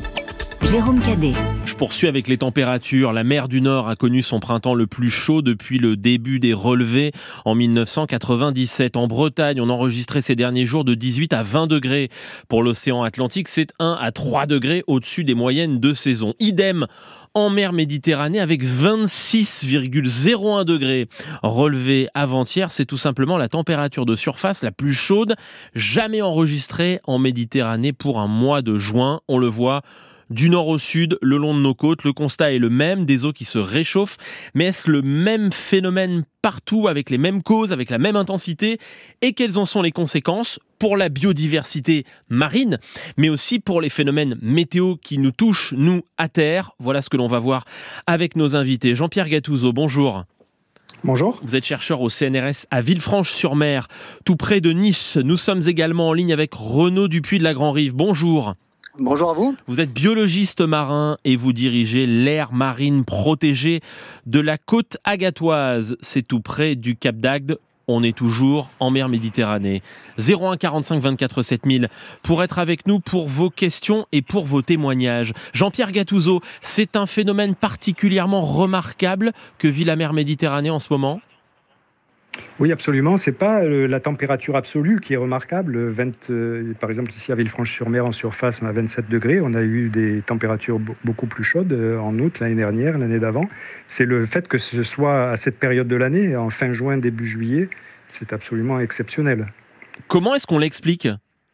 Jérôme Cadet. Je poursuis avec les températures. La mer du Nord a connu son printemps le plus chaud depuis le début des relevés en dix-neuf cent quatre-vingt-dix-sept. En Bretagne, on enregistrait ces derniers jours de dix-huit à vingt degrés. Pour l'océan Atlantique, c'est un à trois degrés au-dessus des moyennes de saison. Idem en mer Méditerranée avec vingt-six virgule zéro un degrés relevés avant-hier. C'est tout simplement la température de surface la plus chaude jamais enregistrée en Méditerranée pour un mois de juin. On le voit du nord au sud, le long de nos côtes, le constat est le même, des eaux qui se réchauffent. Mais est-ce le même phénomène partout, avec les mêmes causes, avec la même intensité? Et quelles en sont les conséquences pour la biodiversité marine, mais aussi pour les phénomènes météo qui nous touchent, nous, à terre? Voilà ce que l'on va voir avec nos invités. Jean-Pierre Gattuso, bonjour. Bonjour. Vous êtes chercheur au C N R S à Villefranche-sur-Mer, tout près de Nice. Nous sommes également en ligne avec Renaud Dupuis de la Grand-Rive. Bonjour. Bonjour à vous. Vous êtes biologiste marin et vous dirigez l'aire marine protégée de la côte agatoise. C'est tout près du Cap d'Agde. On est toujours en mer Méditerranée. zéro un quarante-cinq vingt-quatre sept mille pour être avec nous pour vos questions et pour vos témoignages. Jean-Pierre Gattuso, c'est un phénomène particulièrement remarquable que vit la mer Méditerranée en ce moment ? Oui, absolument. C'est pas euh, la température absolue qui est remarquable. vingt, euh, par exemple, ici à Villefranche-sur-Mer, en surface, on a vingt-sept degrés. On a eu des températures b- beaucoup plus chaudes euh, en août, l'année dernière, l'année d'avant. C'est le fait que ce soit à cette période de l'année, en fin juin, début juillet, c'est absolument exceptionnel. Comment est-ce qu'on l'explique ?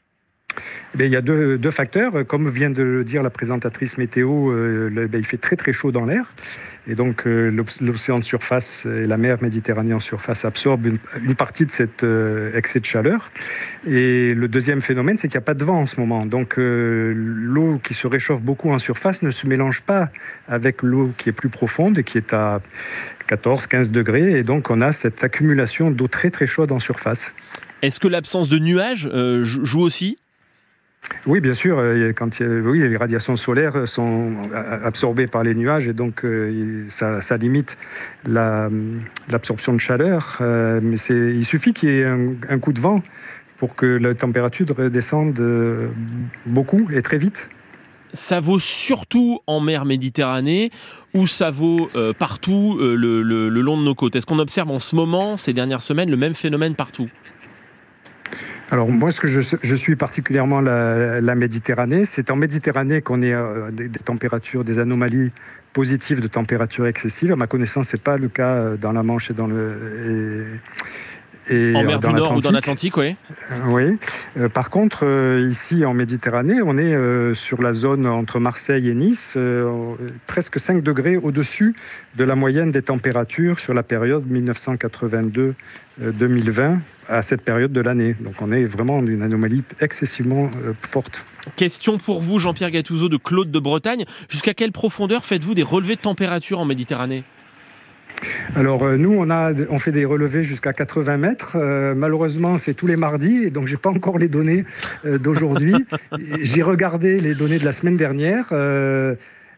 Eh bien, il y a deux, deux facteurs. Comme vient de le dire la présentatrice météo, euh, le, ben, il fait très très chaud dans l'air. Et donc euh, l'océan de surface et la mer Méditerranée en surface absorbent une, une partie de cet euh, excès de chaleur. Et le deuxième phénomène, c'est qu'il n'y a pas de vent en ce moment. Donc euh, l'eau qui se réchauffe beaucoup en surface ne se mélange pas avec l'eau qui est plus profonde et qui est à quatorze à quinze degrés. Et donc on a cette accumulation d'eau très très chaude en surface. Est-ce que l'absence de nuages euh, joue aussi ? Oui, bien sûr. Quand il y a, oui, les radiations solaires sont absorbées par les nuages et donc euh, ça, ça limite la, l'absorption de chaleur. Euh, mais c'est, il suffit qu'il y ait un, un coup de vent pour que la température redescende beaucoup et très vite. Ça vaut surtout en mer Méditerranée ou ça vaut euh, partout euh, le, le, le long de nos côtes ? Est-ce qu'on observe en ce moment, ces dernières semaines, le même phénomène partout ? Alors moi, ce que je, je suis particulièrement la, la Méditerranée, c'est en Méditerranée qu'on ait euh, des, des températures, des anomalies positives de température excessive. À ma connaissance, c'est pas le cas dans la Manche et dans le et, et en mer dans du Nord ou dans l'Atlantique, oui. Euh, oui. Euh, par contre, euh, ici en Méditerranée, on est euh, sur la zone entre Marseille et Nice, euh, presque cinq degrés au-dessus de la moyenne des températures sur la période dix-neuf cent quatre-vingt-deux à deux mille vingt, à cette période de l'année. Donc on est vraiment dans une anomalie excessivement euh, forte. Question pour vous, Jean-Pierre Gattuso de Claude de Bretagne. Jusqu'à quelle profondeur faites-vous des relevés de température en Méditerranée ? Alors euh, nous, on, a, on fait des relevés jusqu'à quatre-vingts mètres. Euh, malheureusement, c'est tous les mardis, et donc j'ai pas encore les données euh, d'aujourd'hui. J'ai regardé les données de la semaine dernière. Euh,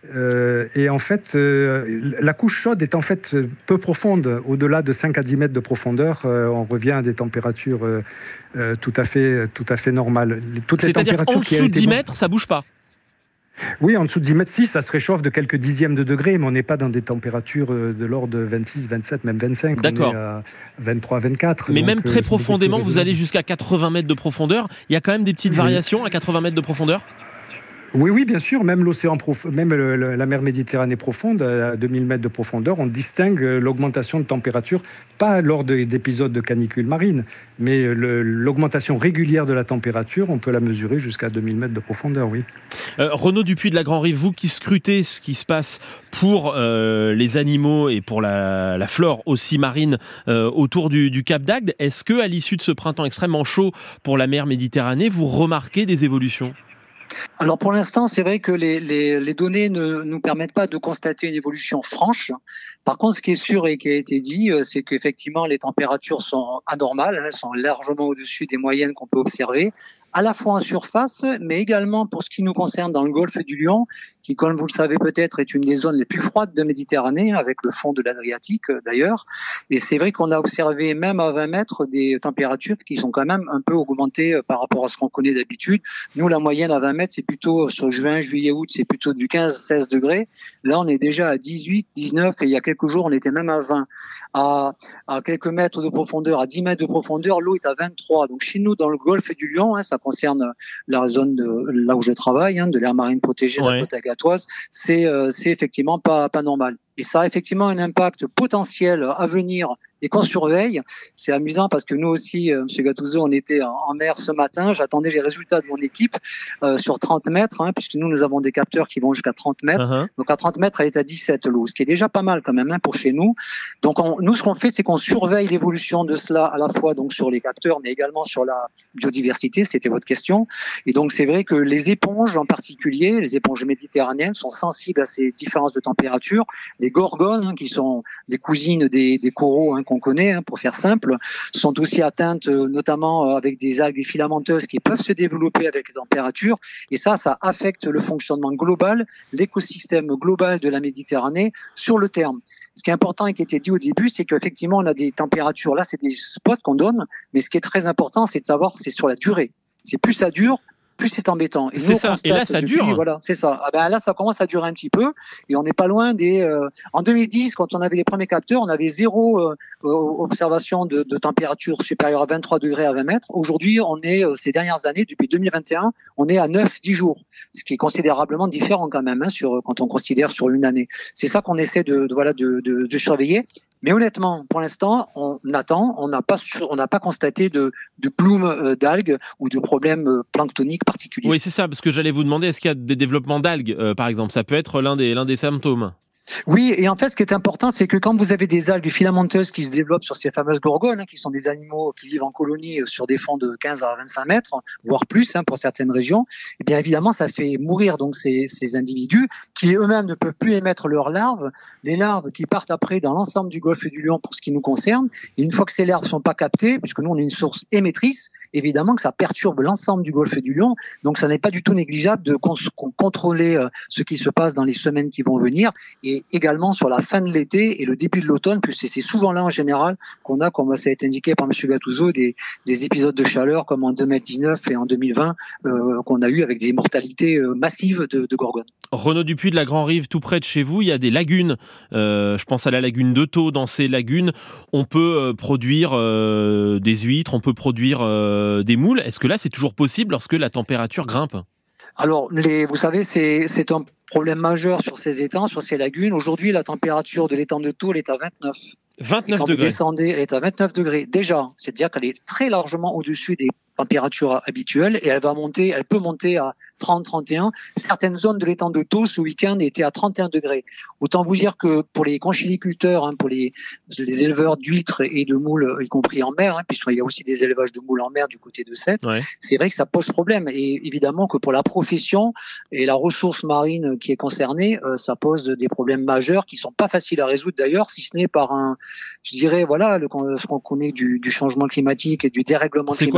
Euh, et en fait, euh, la couche chaude est en fait peu profonde. Au-delà de cinq à dix mètres de profondeur, euh, on revient à des températures euh, euh, tout à fait, tout à fait normales. Toutes les C'est-à-dire températures qu'en qui dessous de dix bon... mètres, ça bouge pas? Oui, en dessous de dix mètres, si, ça se réchauffe de quelques dixièmes de degrés, mais on n'est pas dans des températures de l'ordre de vingt-six, vingt-sept, même vingt-cinq. D'accord. On est à vingt-trois, vingt-quatre. Mais donc, même très euh, profondément, vous allez jusqu'à quatre-vingts mètres de profondeur. Il y a quand même des petites Oui. variations à quatre-vingts mètres de profondeur? Oui, oui, bien sûr. Même l'océan, prof... même le, le, la mer Méditerranée profonde, à deux mille mètres de profondeur, on distingue l'augmentation de température, pas lors de, d'épisodes de canicule marine, mais le, l'augmentation régulière de la température, on peut la mesurer jusqu'à deux mille mètres de profondeur, oui. Euh, Renaud Dupuis de la Grand-Rive, vous qui scrutez ce qui se passe pour euh, les animaux et pour la, la flore aussi marine euh, autour du, du Cap d'Agde, est-ce que à l'issue de ce printemps extrêmement chaud pour la mer Méditerranée, vous remarquez des évolutions ? Alors pour l'instant, c'est vrai que les, les, les données ne nous permettent pas de constater une évolution franche. Par contre, ce qui est sûr et qui a été dit, c'est qu'effectivement les températures sont anormales, elles sont largement au-dessus des moyennes qu'on peut observer, à la fois en surface, mais également pour ce qui nous concerne dans le golfe du Lion, qui, comme vous le savez peut-être, est une des zones les plus froides de Méditerranée, avec le fond de l'Adriatique d'ailleurs. Et c'est vrai qu'on a observé même à vingt mètres des températures qui sont quand même un peu augmentées par rapport à ce qu'on connaît d'habitude. Nous, la moyenne à vingt mètres, c'est plutôt sur juin, juillet, août, c'est plutôt du quinze seize degrés. Là, on est déjà à dix-huit, dix-neuf, et il y a quelques jours, on était même à vingt. À, à quelques mètres de profondeur, à dix mètres de profondeur, l'eau est à vingt-trois. Donc chez nous, dans le golfe du Lion, hein, ça concerne la zone de là où je travaille, hein, de l'aire marine protégée de la côte agatoise, c'est, euh, c'est effectivement pas, pas normal. Et ça a effectivement un impact potentiel à venir et qu'on surveille. C'est amusant parce que nous aussi, euh, M. Gattuso, on était en, en mer ce matin. J'attendais les résultats de mon équipe euh, sur trente mètres, hein, puisque nous, nous avons des capteurs qui vont jusqu'à trente mètres. Uh-huh. Donc à trente mètres, elle est à dix-sept l'eau, ce qui est déjà pas mal quand même hein, pour chez nous. Donc on, nous, ce qu'on fait, c'est qu'on surveille l'évolution de cela à la fois donc sur les capteurs, mais également sur la biodiversité. C'était votre question. Et donc c'est vrai que les éponges en particulier, les éponges méditerranéennes, sont sensibles à ces différences de température. Les gorgones, hein, qui sont des cousines des, des coraux hein, qu'on connaît, hein, pour faire simple, sont aussi atteintes euh, notamment euh, avec des algues filamenteuses qui peuvent se développer avec les températures. Et ça, ça affecte le fonctionnement global, l'écosystème global de la Méditerranée sur le terme. Ce qui est important et qui a été dit au début, c'est qu'effectivement, on a des températures, là, c'est des spots qu'on donne, mais ce qui est très important, c'est de savoir, c'est sur la durée. C'est plus ça dure, plus c'est embêtant. Et c'est nous, ça. Et là, ça depuis, dure. Voilà, c'est ça. Ah ben là, ça commence à durer un petit peu, et on n'est pas loin des. Euh, en deux mille dix, quand on avait les premiers capteurs, on avait zéro euh, observation de, de température supérieure à vingt-trois degrés à vingt mètres. Aujourd'hui, on est euh, ces dernières années, depuis deux mille vingt et un, on est à neuf dix jours, ce qui est considérablement différent quand même hein, sur quand on considère sur une année. C'est ça qu'on essaie de, de voilà de, de, de surveiller. Mais honnêtement, pour l'instant, on attend, on n'a pas, on n'a pas constaté de, de plumes d'algues ou de problèmes planctoniques particuliers. Oui, c'est ça, parce que j'allais vous demander, est-ce qu'il y a des développements d'algues, euh, par exemple? Ça peut être l'un des, l'un des symptômes. Oui, et en fait, ce qui est important, c'est que quand vous avez des algues filamenteuses qui se développent sur ces fameuses gorgones, hein, qui sont des animaux qui vivent en colonie sur des fonds de quinze à vingt-cinq mètres, voire plus hein, pour certaines régions, et bien évidemment, ça fait mourir donc ces, ces individus qui eux-mêmes ne peuvent plus émettre leurs larves, les larves qui partent après dans l'ensemble du golfe du Lion pour ce qui nous concerne. Et une fois que ces larves ne sont pas captées, puisque nous on est une source émettrice, évidemment que ça perturbe l'ensemble du golfe du Lion, donc ça n'est pas du tout négligeable de con- contrôler euh, ce qui se passe dans les semaines qui vont venir, et également sur la fin de l'été et le début de l'automne, puisque c'est souvent là en général qu'on a, comme ça a été indiqué par M. Gattuso, des, des épisodes de chaleur comme en deux mille dix-neuf et en deux mille vingt euh, qu'on a eu avec des mortalités euh, massives de, de gorgones. Renaud Dupuis de la Grand-Rive, tout près de chez vous, il y a des lagunes. Euh, je pense à la lagune de Thau. Dans ces lagunes, on peut euh, produire euh, des huîtres, on peut produire euh, des moules. Est-ce que là, c'est toujours possible lorsque la température grimpe ? Alors, les, vous savez, c'est, c'est un problème majeur sur ces étangs, sur ces lagunes. Aujourd'hui, la température de l'étang de Thau, elle est à vingt-neuf. vingt-neuf et quand degrés. Vous descendez, elle est à vingt-neuf degrés. Déjà, c'est-à-dire qu'elle est très largement au-dessus des températures habituelles et elle va monter, elle peut monter à trente, trente et un. Certaines zones de l'étang de Thau ce week-end étaient à trente et un degrés. Autant vous dire que pour les conchiliculteurs, hein, pour les, les éleveurs d'huîtres et de moules, y compris en mer, hein, puisqu'il y a aussi des élevages de moules en mer du côté de Sète, ouais. C'est vrai que ça pose problème. Et évidemment que pour la profession et la ressource marine qui est concernée, euh, ça pose des problèmes majeurs qui sont pas faciles à résoudre d'ailleurs, si ce n'est par un, je dirais, voilà, le, ce qu'on connaît du, du changement climatique et du dérèglement c'est climatique. C'est quoi? C'est des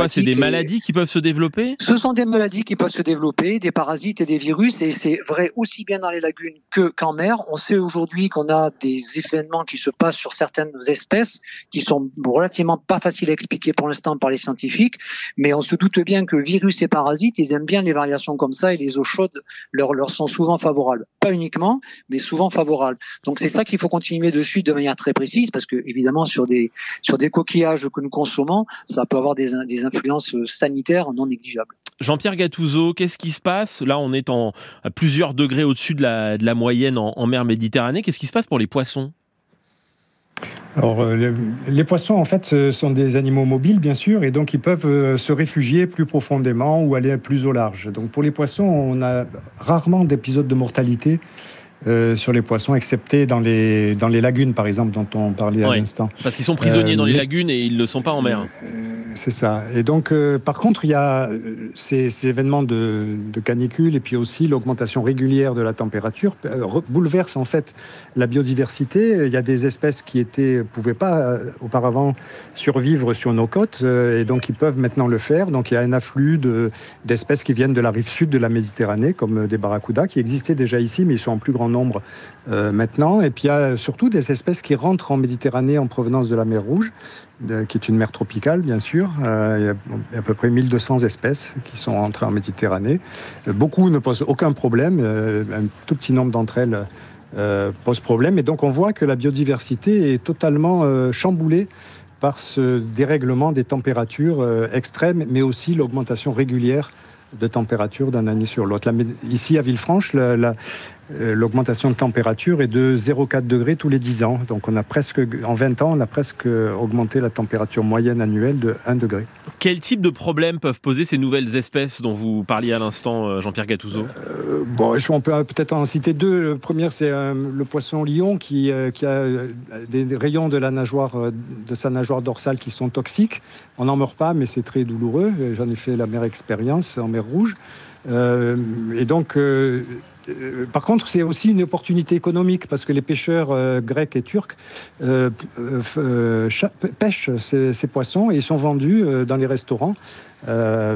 maladies qui peuvent se développer ? Ce sont des maladies qui peuvent se développer, des parasites et des virus, et c'est vrai aussi bien dans les lagunes que, qu'en mer. On sait aujourd'hui qu'on a des événements qui se passent sur certaines espèces qui sont relativement pas faciles à expliquer pour l'instant par les scientifiques, mais on se doute bien que virus et parasites, ils aiment bien les variations comme ça, et les eaux chaudes leur, leur sont souvent favorables. Pas uniquement, mais souvent favorables. Donc c'est ça qu'il faut continuer de suivre de manière très précise, parce que évidemment sur des sur des coquillages que nous consommons, ça peut avoir des, des influences sanitaires non négligeables. Jean-Pierre Gattuso, qu'est-ce qui se passe ? Là, on est en, à plusieurs degrés au-dessus de la, de la moyenne en, en mer Méditerranée. Qu'est-ce qui se passe pour les poissons ? Alors, euh, les, les poissons, en fait, euh, sont des animaux mobiles, bien sûr, et donc ils peuvent euh, se réfugier plus profondément ou aller plus au large. Donc, pour les poissons, on a rarement d'épisodes de mortalité euh, sur les poissons, excepté dans les, dans les lagunes, par exemple, dont on parlait à ouais, l'instant. Parce qu'ils sont prisonniers euh, dans les mais... lagunes et ils ne le sont pas en mer. Euh, c'est ça. Et donc, euh, par contre, il y a ces, ces événements de, de canicule et puis aussi l'augmentation régulière de la température euh, bouleverse en fait la biodiversité. Il y a des espèces qui étaient pouvaient pas euh, auparavant survivre sur nos côtes euh, et donc ils peuvent maintenant le faire. Donc, il y a un afflux de, d'espèces qui viennent de la rive sud de la Méditerranée, comme des barracudas, qui existaient déjà ici, mais ils sont en plus grand nombre euh, maintenant. Et puis, il y a surtout des espèces qui rentrent en Méditerranée en provenance de la mer Rouge, qui est une mer tropicale, bien sûr. Euh, il y a à peu près mille deux cents espèces qui sont entrées en Méditerranée. Euh, beaucoup ne posent aucun problème. Euh, un tout petit nombre d'entre elles euh, posent problème. Et donc, on voit que la biodiversité est totalement euh, chamboulée par ce dérèglement des températures euh, extrêmes, mais aussi l'augmentation régulière de température d'un année sur l'autre. Là, ici, à Villefranche, la, la, l'augmentation de température est de zéro virgule quatre degrés tous les dix ans. Donc on a presque, en vingt ans, on a presque augmenté la température moyenne annuelle de un degré. Quel type de problèmes peuvent poser ces nouvelles espèces dont vous parliez à l'instant, Jean-Pierre Gattuso ? euh, Bon, on peut peut-être en citer deux. Le premier, c'est euh, le poisson lion qui, euh, qui a des rayons de, la nageoire, de sa nageoire dorsale qui sont toxiques. On n'en meurt pas, mais c'est très douloureux. J'en ai fait la même expérience en mer Rouge. Euh, et donc... Euh, Par contre, c'est aussi une opportunité économique parce que les pêcheurs euh, grecs et turcs euh, euh, pêchent ces, ces poissons et ils sont vendus euh, dans les restaurants. Euh,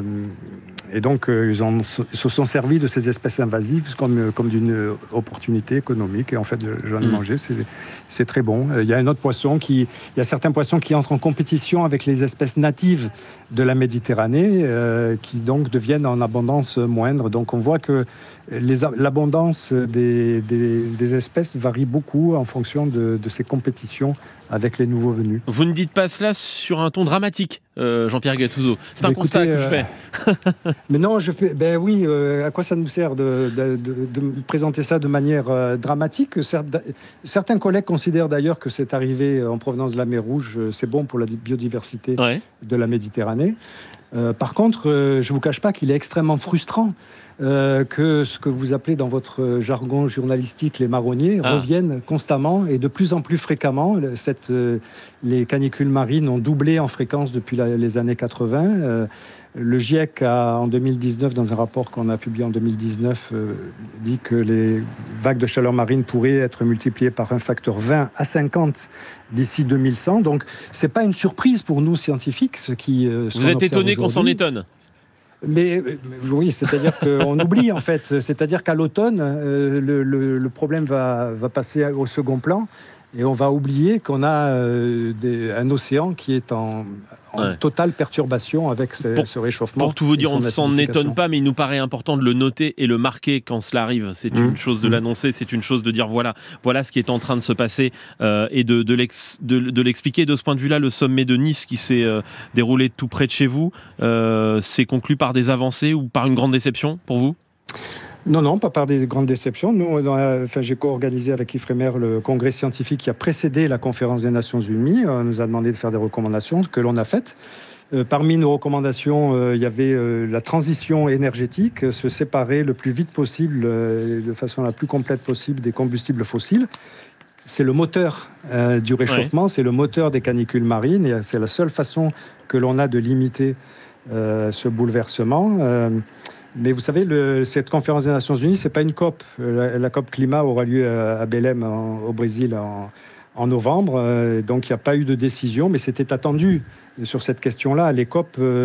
et donc, euh, ils, en, ils se sont servis de ces espèces invasives comme, comme d'une opportunité économique. Et en fait, j'en ai mmh. mangé, c'est, c'est très bon. Il y a un autre poisson qui, il y a certains poissons qui entrent en compétition avec les espèces natives de la Méditerranée, euh, qui donc deviennent en abondance moindre. Donc, on voit que les, l'abondance des, des, des espèces varie beaucoup en fonction de, de ces compétitions avec les nouveaux venus. Vous ne dites pas cela sur un ton dramatique, euh, Jean-Pierre Gattuso. C'est un Écoutez, constat que euh, je fais. Mais non, je fais. Ben oui, euh, à quoi ça nous sert de, de, de, de présenter ça de manière euh, dramatique ? Certains collègues considèrent d'ailleurs que cette arrivée en provenance de la mer Rouge, c'est bon pour la biodiversité ouais. de la Méditerranée. Euh, par contre, euh, je ne vous cache pas qu'il est extrêmement frustrant euh, que ce que vous appelez dans votre jargon journalistique les marronniers ah. reviennent constamment et de plus en plus fréquemment. Cette, euh, les canicules marines ont doublé en fréquence depuis la, les années quatre-vingts. Euh, le GIEC a, en deux mille dix-neuf, dans un rapport qu'on a publié en deux mille dix-neuf, euh, dit que les vagues de chaleur marine pourraient être multipliées par un facteur vingt à cinquante d'ici deux mille cent. Donc, c'est pas une surprise pour nous scientifiques. Ce qui, euh, ce vous êtes étonné qu'on s'en étonne ? Mais, mais oui, c'est-à-dire qu'on oublie en fait. C'est-à-dire qu'à l'automne, euh, le, le, le problème va, va passer au second plan. Et on va oublier qu'on a euh, des, un océan qui est en, en ouais. totale perturbation avec ce, pour, ce réchauffement. Pour tout vous dire, on ne s'en étonne pas, mais il nous paraît important de le noter et le marquer quand cela arrive. C'est mmh. une chose de l'annoncer, c'est une chose de dire voilà, voilà ce qui est en train de se passer euh, et de, de, l'ex, de, de l'expliquer. De ce point de vue-là, le sommet de Nice qui s'est euh, déroulé tout près de chez vous, euh, s'est conclu par des avancées ou par une grande déception pour vous ? Non, non, pas par des grandes déceptions. Nous, dans la, enfin, j'ai co-organisé avec Ifremer le congrès scientifique qui a précédé la conférence des Nations Unies. On nous a demandé de faire des recommandations que l'on a faites. Euh, parmi nos recommandations, euh, il y avait euh, la transition énergétique, euh, se séparer le plus vite possible, euh, de façon la plus complète possible, des combustibles fossiles. C'est le moteur euh, du réchauffement, ouais. c'est le moteur des canicules marines, et c'est la seule façon que l'on a de limiter euh, ce bouleversement. Euh, Mais vous savez, le, cette conférence des Nations Unies, c'est pas une COP. La, la COP climat aura lieu à, à Belém, en, au Brésil, en, en novembre. Euh, donc, il n'y a pas eu de décision, mais c'était attendu sur cette question-là. Les COP euh,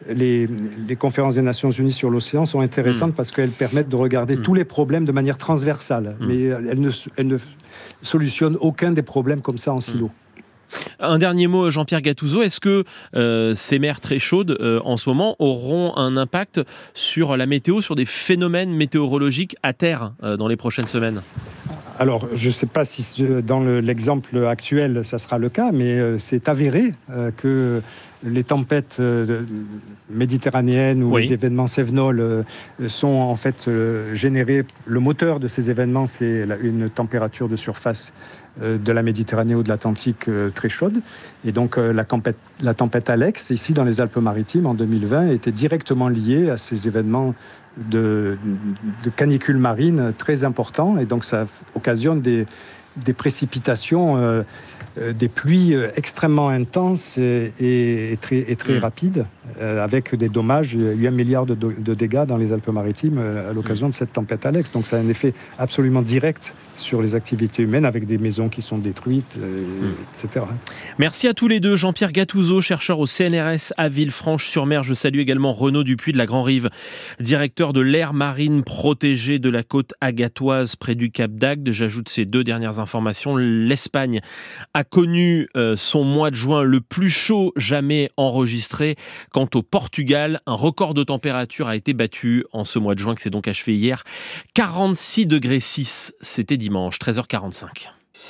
les, les conférences des Nations Unies sur l'océan sont intéressantes mmh. parce qu'elles permettent de regarder mmh. tous les problèmes de manière transversale. Mmh. Mais elles ne, elles ne solutionnent aucun des problèmes comme ça en silo. Mmh. Un dernier mot, Jean-Pierre Gattuso. Est-ce que euh, ces mers très chaudes euh, en ce moment auront un impact sur la météo, sur des phénomènes météorologiques à terre euh, dans les prochaines semaines ? Alors, je ne sais pas si dans le, l'exemple actuel, ça sera le cas, mais euh, c'est avéré euh, que les tempêtes euh, méditerranéennes ou oui. les événements cévenols euh, sont en fait euh, générés. Le moteur de ces événements, c'est la, une température de surface euh, de la Méditerranée ou de l'Atlantique euh, très chaude. Et donc, euh, la, tempête, la tempête Alex, ici dans les Alpes-Maritimes, en deux mille vingt, était directement liée à ces événements de, de canicule marine très importants. Et donc, ça occasionne des, des précipitations... Euh, des pluies extrêmement intenses et, et très, et très mmh. rapides, euh, avec des dommages. Il y a eu un milliard de, de dégâts dans les Alpes-Maritimes euh, à l'occasion mmh. de cette tempête Alex. Donc ça a un effet absolument direct sur les activités humaines, avec des maisons qui sont détruites, euh, mmh. et cetera. Merci à tous les deux. Jean-Pierre Gattuso, chercheur au C N R S à Villefranche-sur-Mer. Je salue également Renaud Dupuis de la Grand-Rive, directeur de l'aire marine protégée de la côte agatoise près du Cap d'Agde. J'ajoute ces deux dernières informations. L'Espagne a connu euh, son mois de juin le plus chaud jamais enregistré. Quant au Portugal, un record de température a été battu en ce mois de juin, qui s'est donc achevé hier. quarante-six degrés six, c'était dimanche, treize heures quarante-cinq.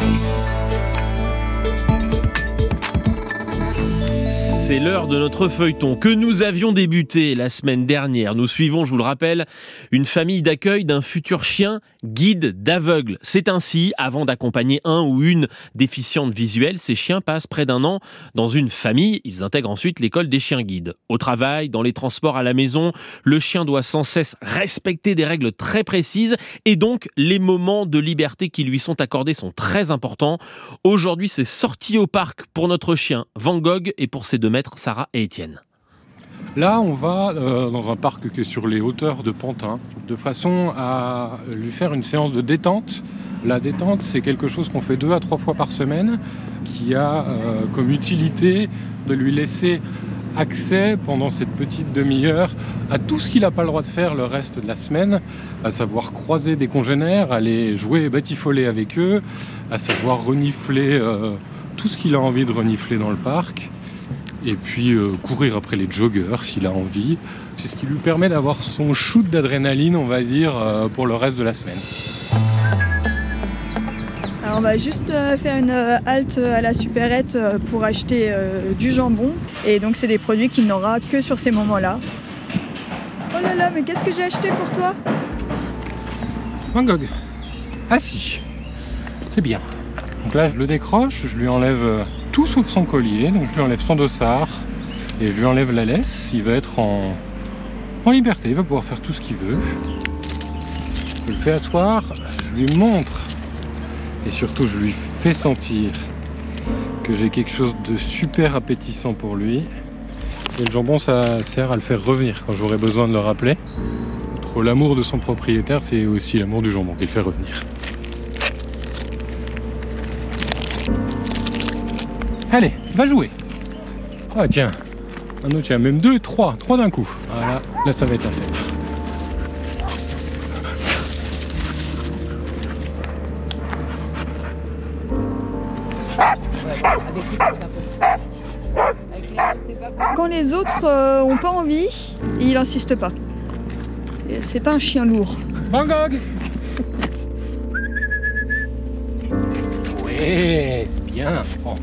C'est l'heure de notre feuilleton que nous avions débuté la semaine dernière. Nous suivons, je vous le rappelle, une famille d'accueil d'un futur chien guide d'aveugles. C'est ainsi, avant d'accompagner un ou une déficiente visuelle, ces chiens passent près d'un an dans une famille. Ils intègrent ensuite l'école des chiens guides. Au travail, dans les transports, à la maison, le chien doit sans cesse respecter des règles très précises et donc les moments de liberté qui lui sont accordés sont très importants. Aujourd'hui, c'est sortie au parc pour notre chien Van Gogh et pour ses deux maîtres, Sarah et Étienne. Là, on va euh, dans un parc qui est sur les hauteurs de Pantin, de façon à lui faire une séance de détente. La détente, c'est quelque chose qu'on fait deux à trois fois par semaine, qui a euh, comme utilité de lui laisser accès pendant cette petite demi-heure à tout ce qu'il n'a pas le droit de faire le reste de la semaine, à savoir croiser des congénères, aller jouer et batifoler avec eux, à savoir renifler euh, tout ce qu'il a envie de renifler dans le parc. Et puis euh, courir après les joggeurs s'il a envie. C'est ce qui lui permet d'avoir son shoot d'adrénaline, on va dire, euh, pour le reste de la semaine. Alors on va juste euh, faire une euh, halte à la supérette euh, pour acheter euh, du jambon. Et donc c'est des produits qu'il n'aura que sur ces moments-là. Oh là là, mais qu'est-ce que j'ai acheté pour toi ? Van Gogh. Ah si, c'est bien. Donc là je le décroche, je lui enlève... Euh, tout sauf son collier, donc je lui enlève son dossard et je lui enlève la laisse. Il va être en, en liberté, il va pouvoir faire tout ce qu'il veut. Je le fais asseoir, je lui montre et surtout je lui fais sentir que j'ai quelque chose de super appétissant pour lui. Et le jambon, ça sert à le faire revenir quand j'aurai besoin de le rappeler. Outre l'amour de son propriétaire, c'est aussi l'amour du jambon qui le fait revenir. Allez, va jouer. Ah tiens, un autre, tiens, même deux, trois, trois d'un coup. Voilà, là ça va être la fête. Quand les autres euh, ont pas envie, il insiste pas. Et c'est pas un chien lourd. Van Gogh. Ouais, c'est bien. Oh.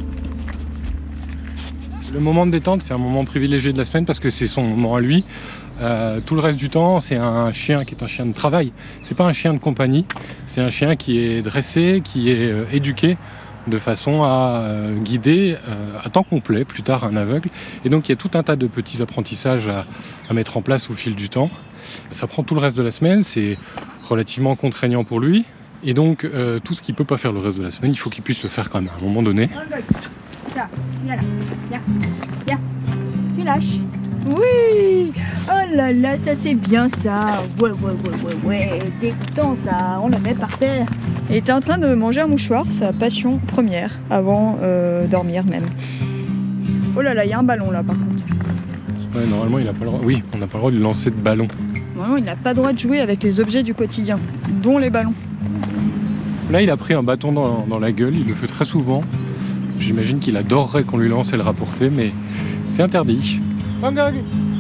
Le moment de détente, c'est un moment privilégié de la semaine parce que c'est son moment à lui. Euh, tout le reste du temps, c'est un chien qui est un chien de travail. C'est pas un chien de compagnie. C'est un chien qui est dressé, qui est euh, éduqué de façon à euh, guider euh, à temps complet, plus tard, un aveugle. Et donc, il y a tout un tas de petits apprentissages à, à mettre en place au fil du temps. Ça prend tout le reste de la semaine. C'est relativement contraignant pour lui. Et donc, euh, tout ce qu'il peut pas faire le reste de la semaine, il faut qu'il puisse le faire quand même à un moment donné. Là, viens là, viens, viens, tu lâches. Oui. Oh là là, ça c'est bien ça. Ouais, ouais, ouais, ouais, ouais, dégoûtant ça, on la met par terre. Il était en train de manger un mouchoir, sa passion première, avant euh, dormir même. Oh là là, il y a un ballon là par contre. Ouais, normalement, il n'a pas le droit. Oui, on n'a pas le droit de lui lancer de ballon. Normalement, il n'a pas le droit de jouer avec les objets du quotidien, dont les ballons. Là, il a pris un bâton dans, dans la gueule, il le fait très souvent. J'imagine qu'il adorerait qu'on lui lance et le rapporter, mais c'est interdit. Van Gogh.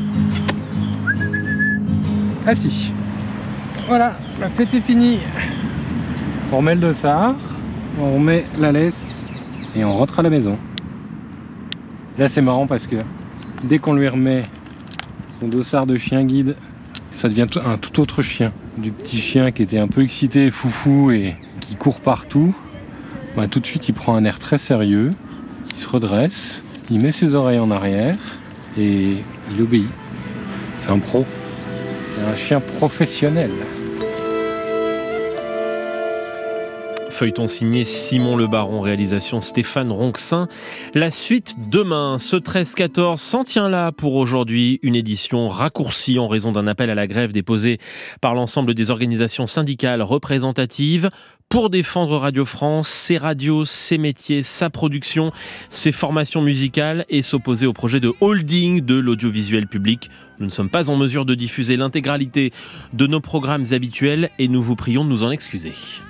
Assis. Voilà, la fête est finie. On remet le dossard, on remet la laisse et on rentre à la maison. Là, c'est marrant parce que dès qu'on lui remet son dossard de chien guide, ça devient un tout autre chien. Du petit chien qui était un peu excité, foufou et qui court partout, bah, tout de suite il prend un air très sérieux, il se redresse, il met ses oreilles en arrière et il obéit. C'est un pro, c'est un chien professionnel. Feuilleton signé Simon Le Baron, réalisation Stéphane Ronxin. La suite demain, ce treize quatorze, s'en tient là pour aujourd'hui. Une édition raccourcie en raison d'un appel à la grève déposé par l'ensemble des organisations syndicales représentatives pour défendre Radio France, ses radios, ses métiers, sa production, ses formations musicales et s'opposer au projet de holding de l'audiovisuel public. Nous ne sommes pas en mesure de diffuser l'intégralité de nos programmes habituels et nous vous prions de nous en excuser.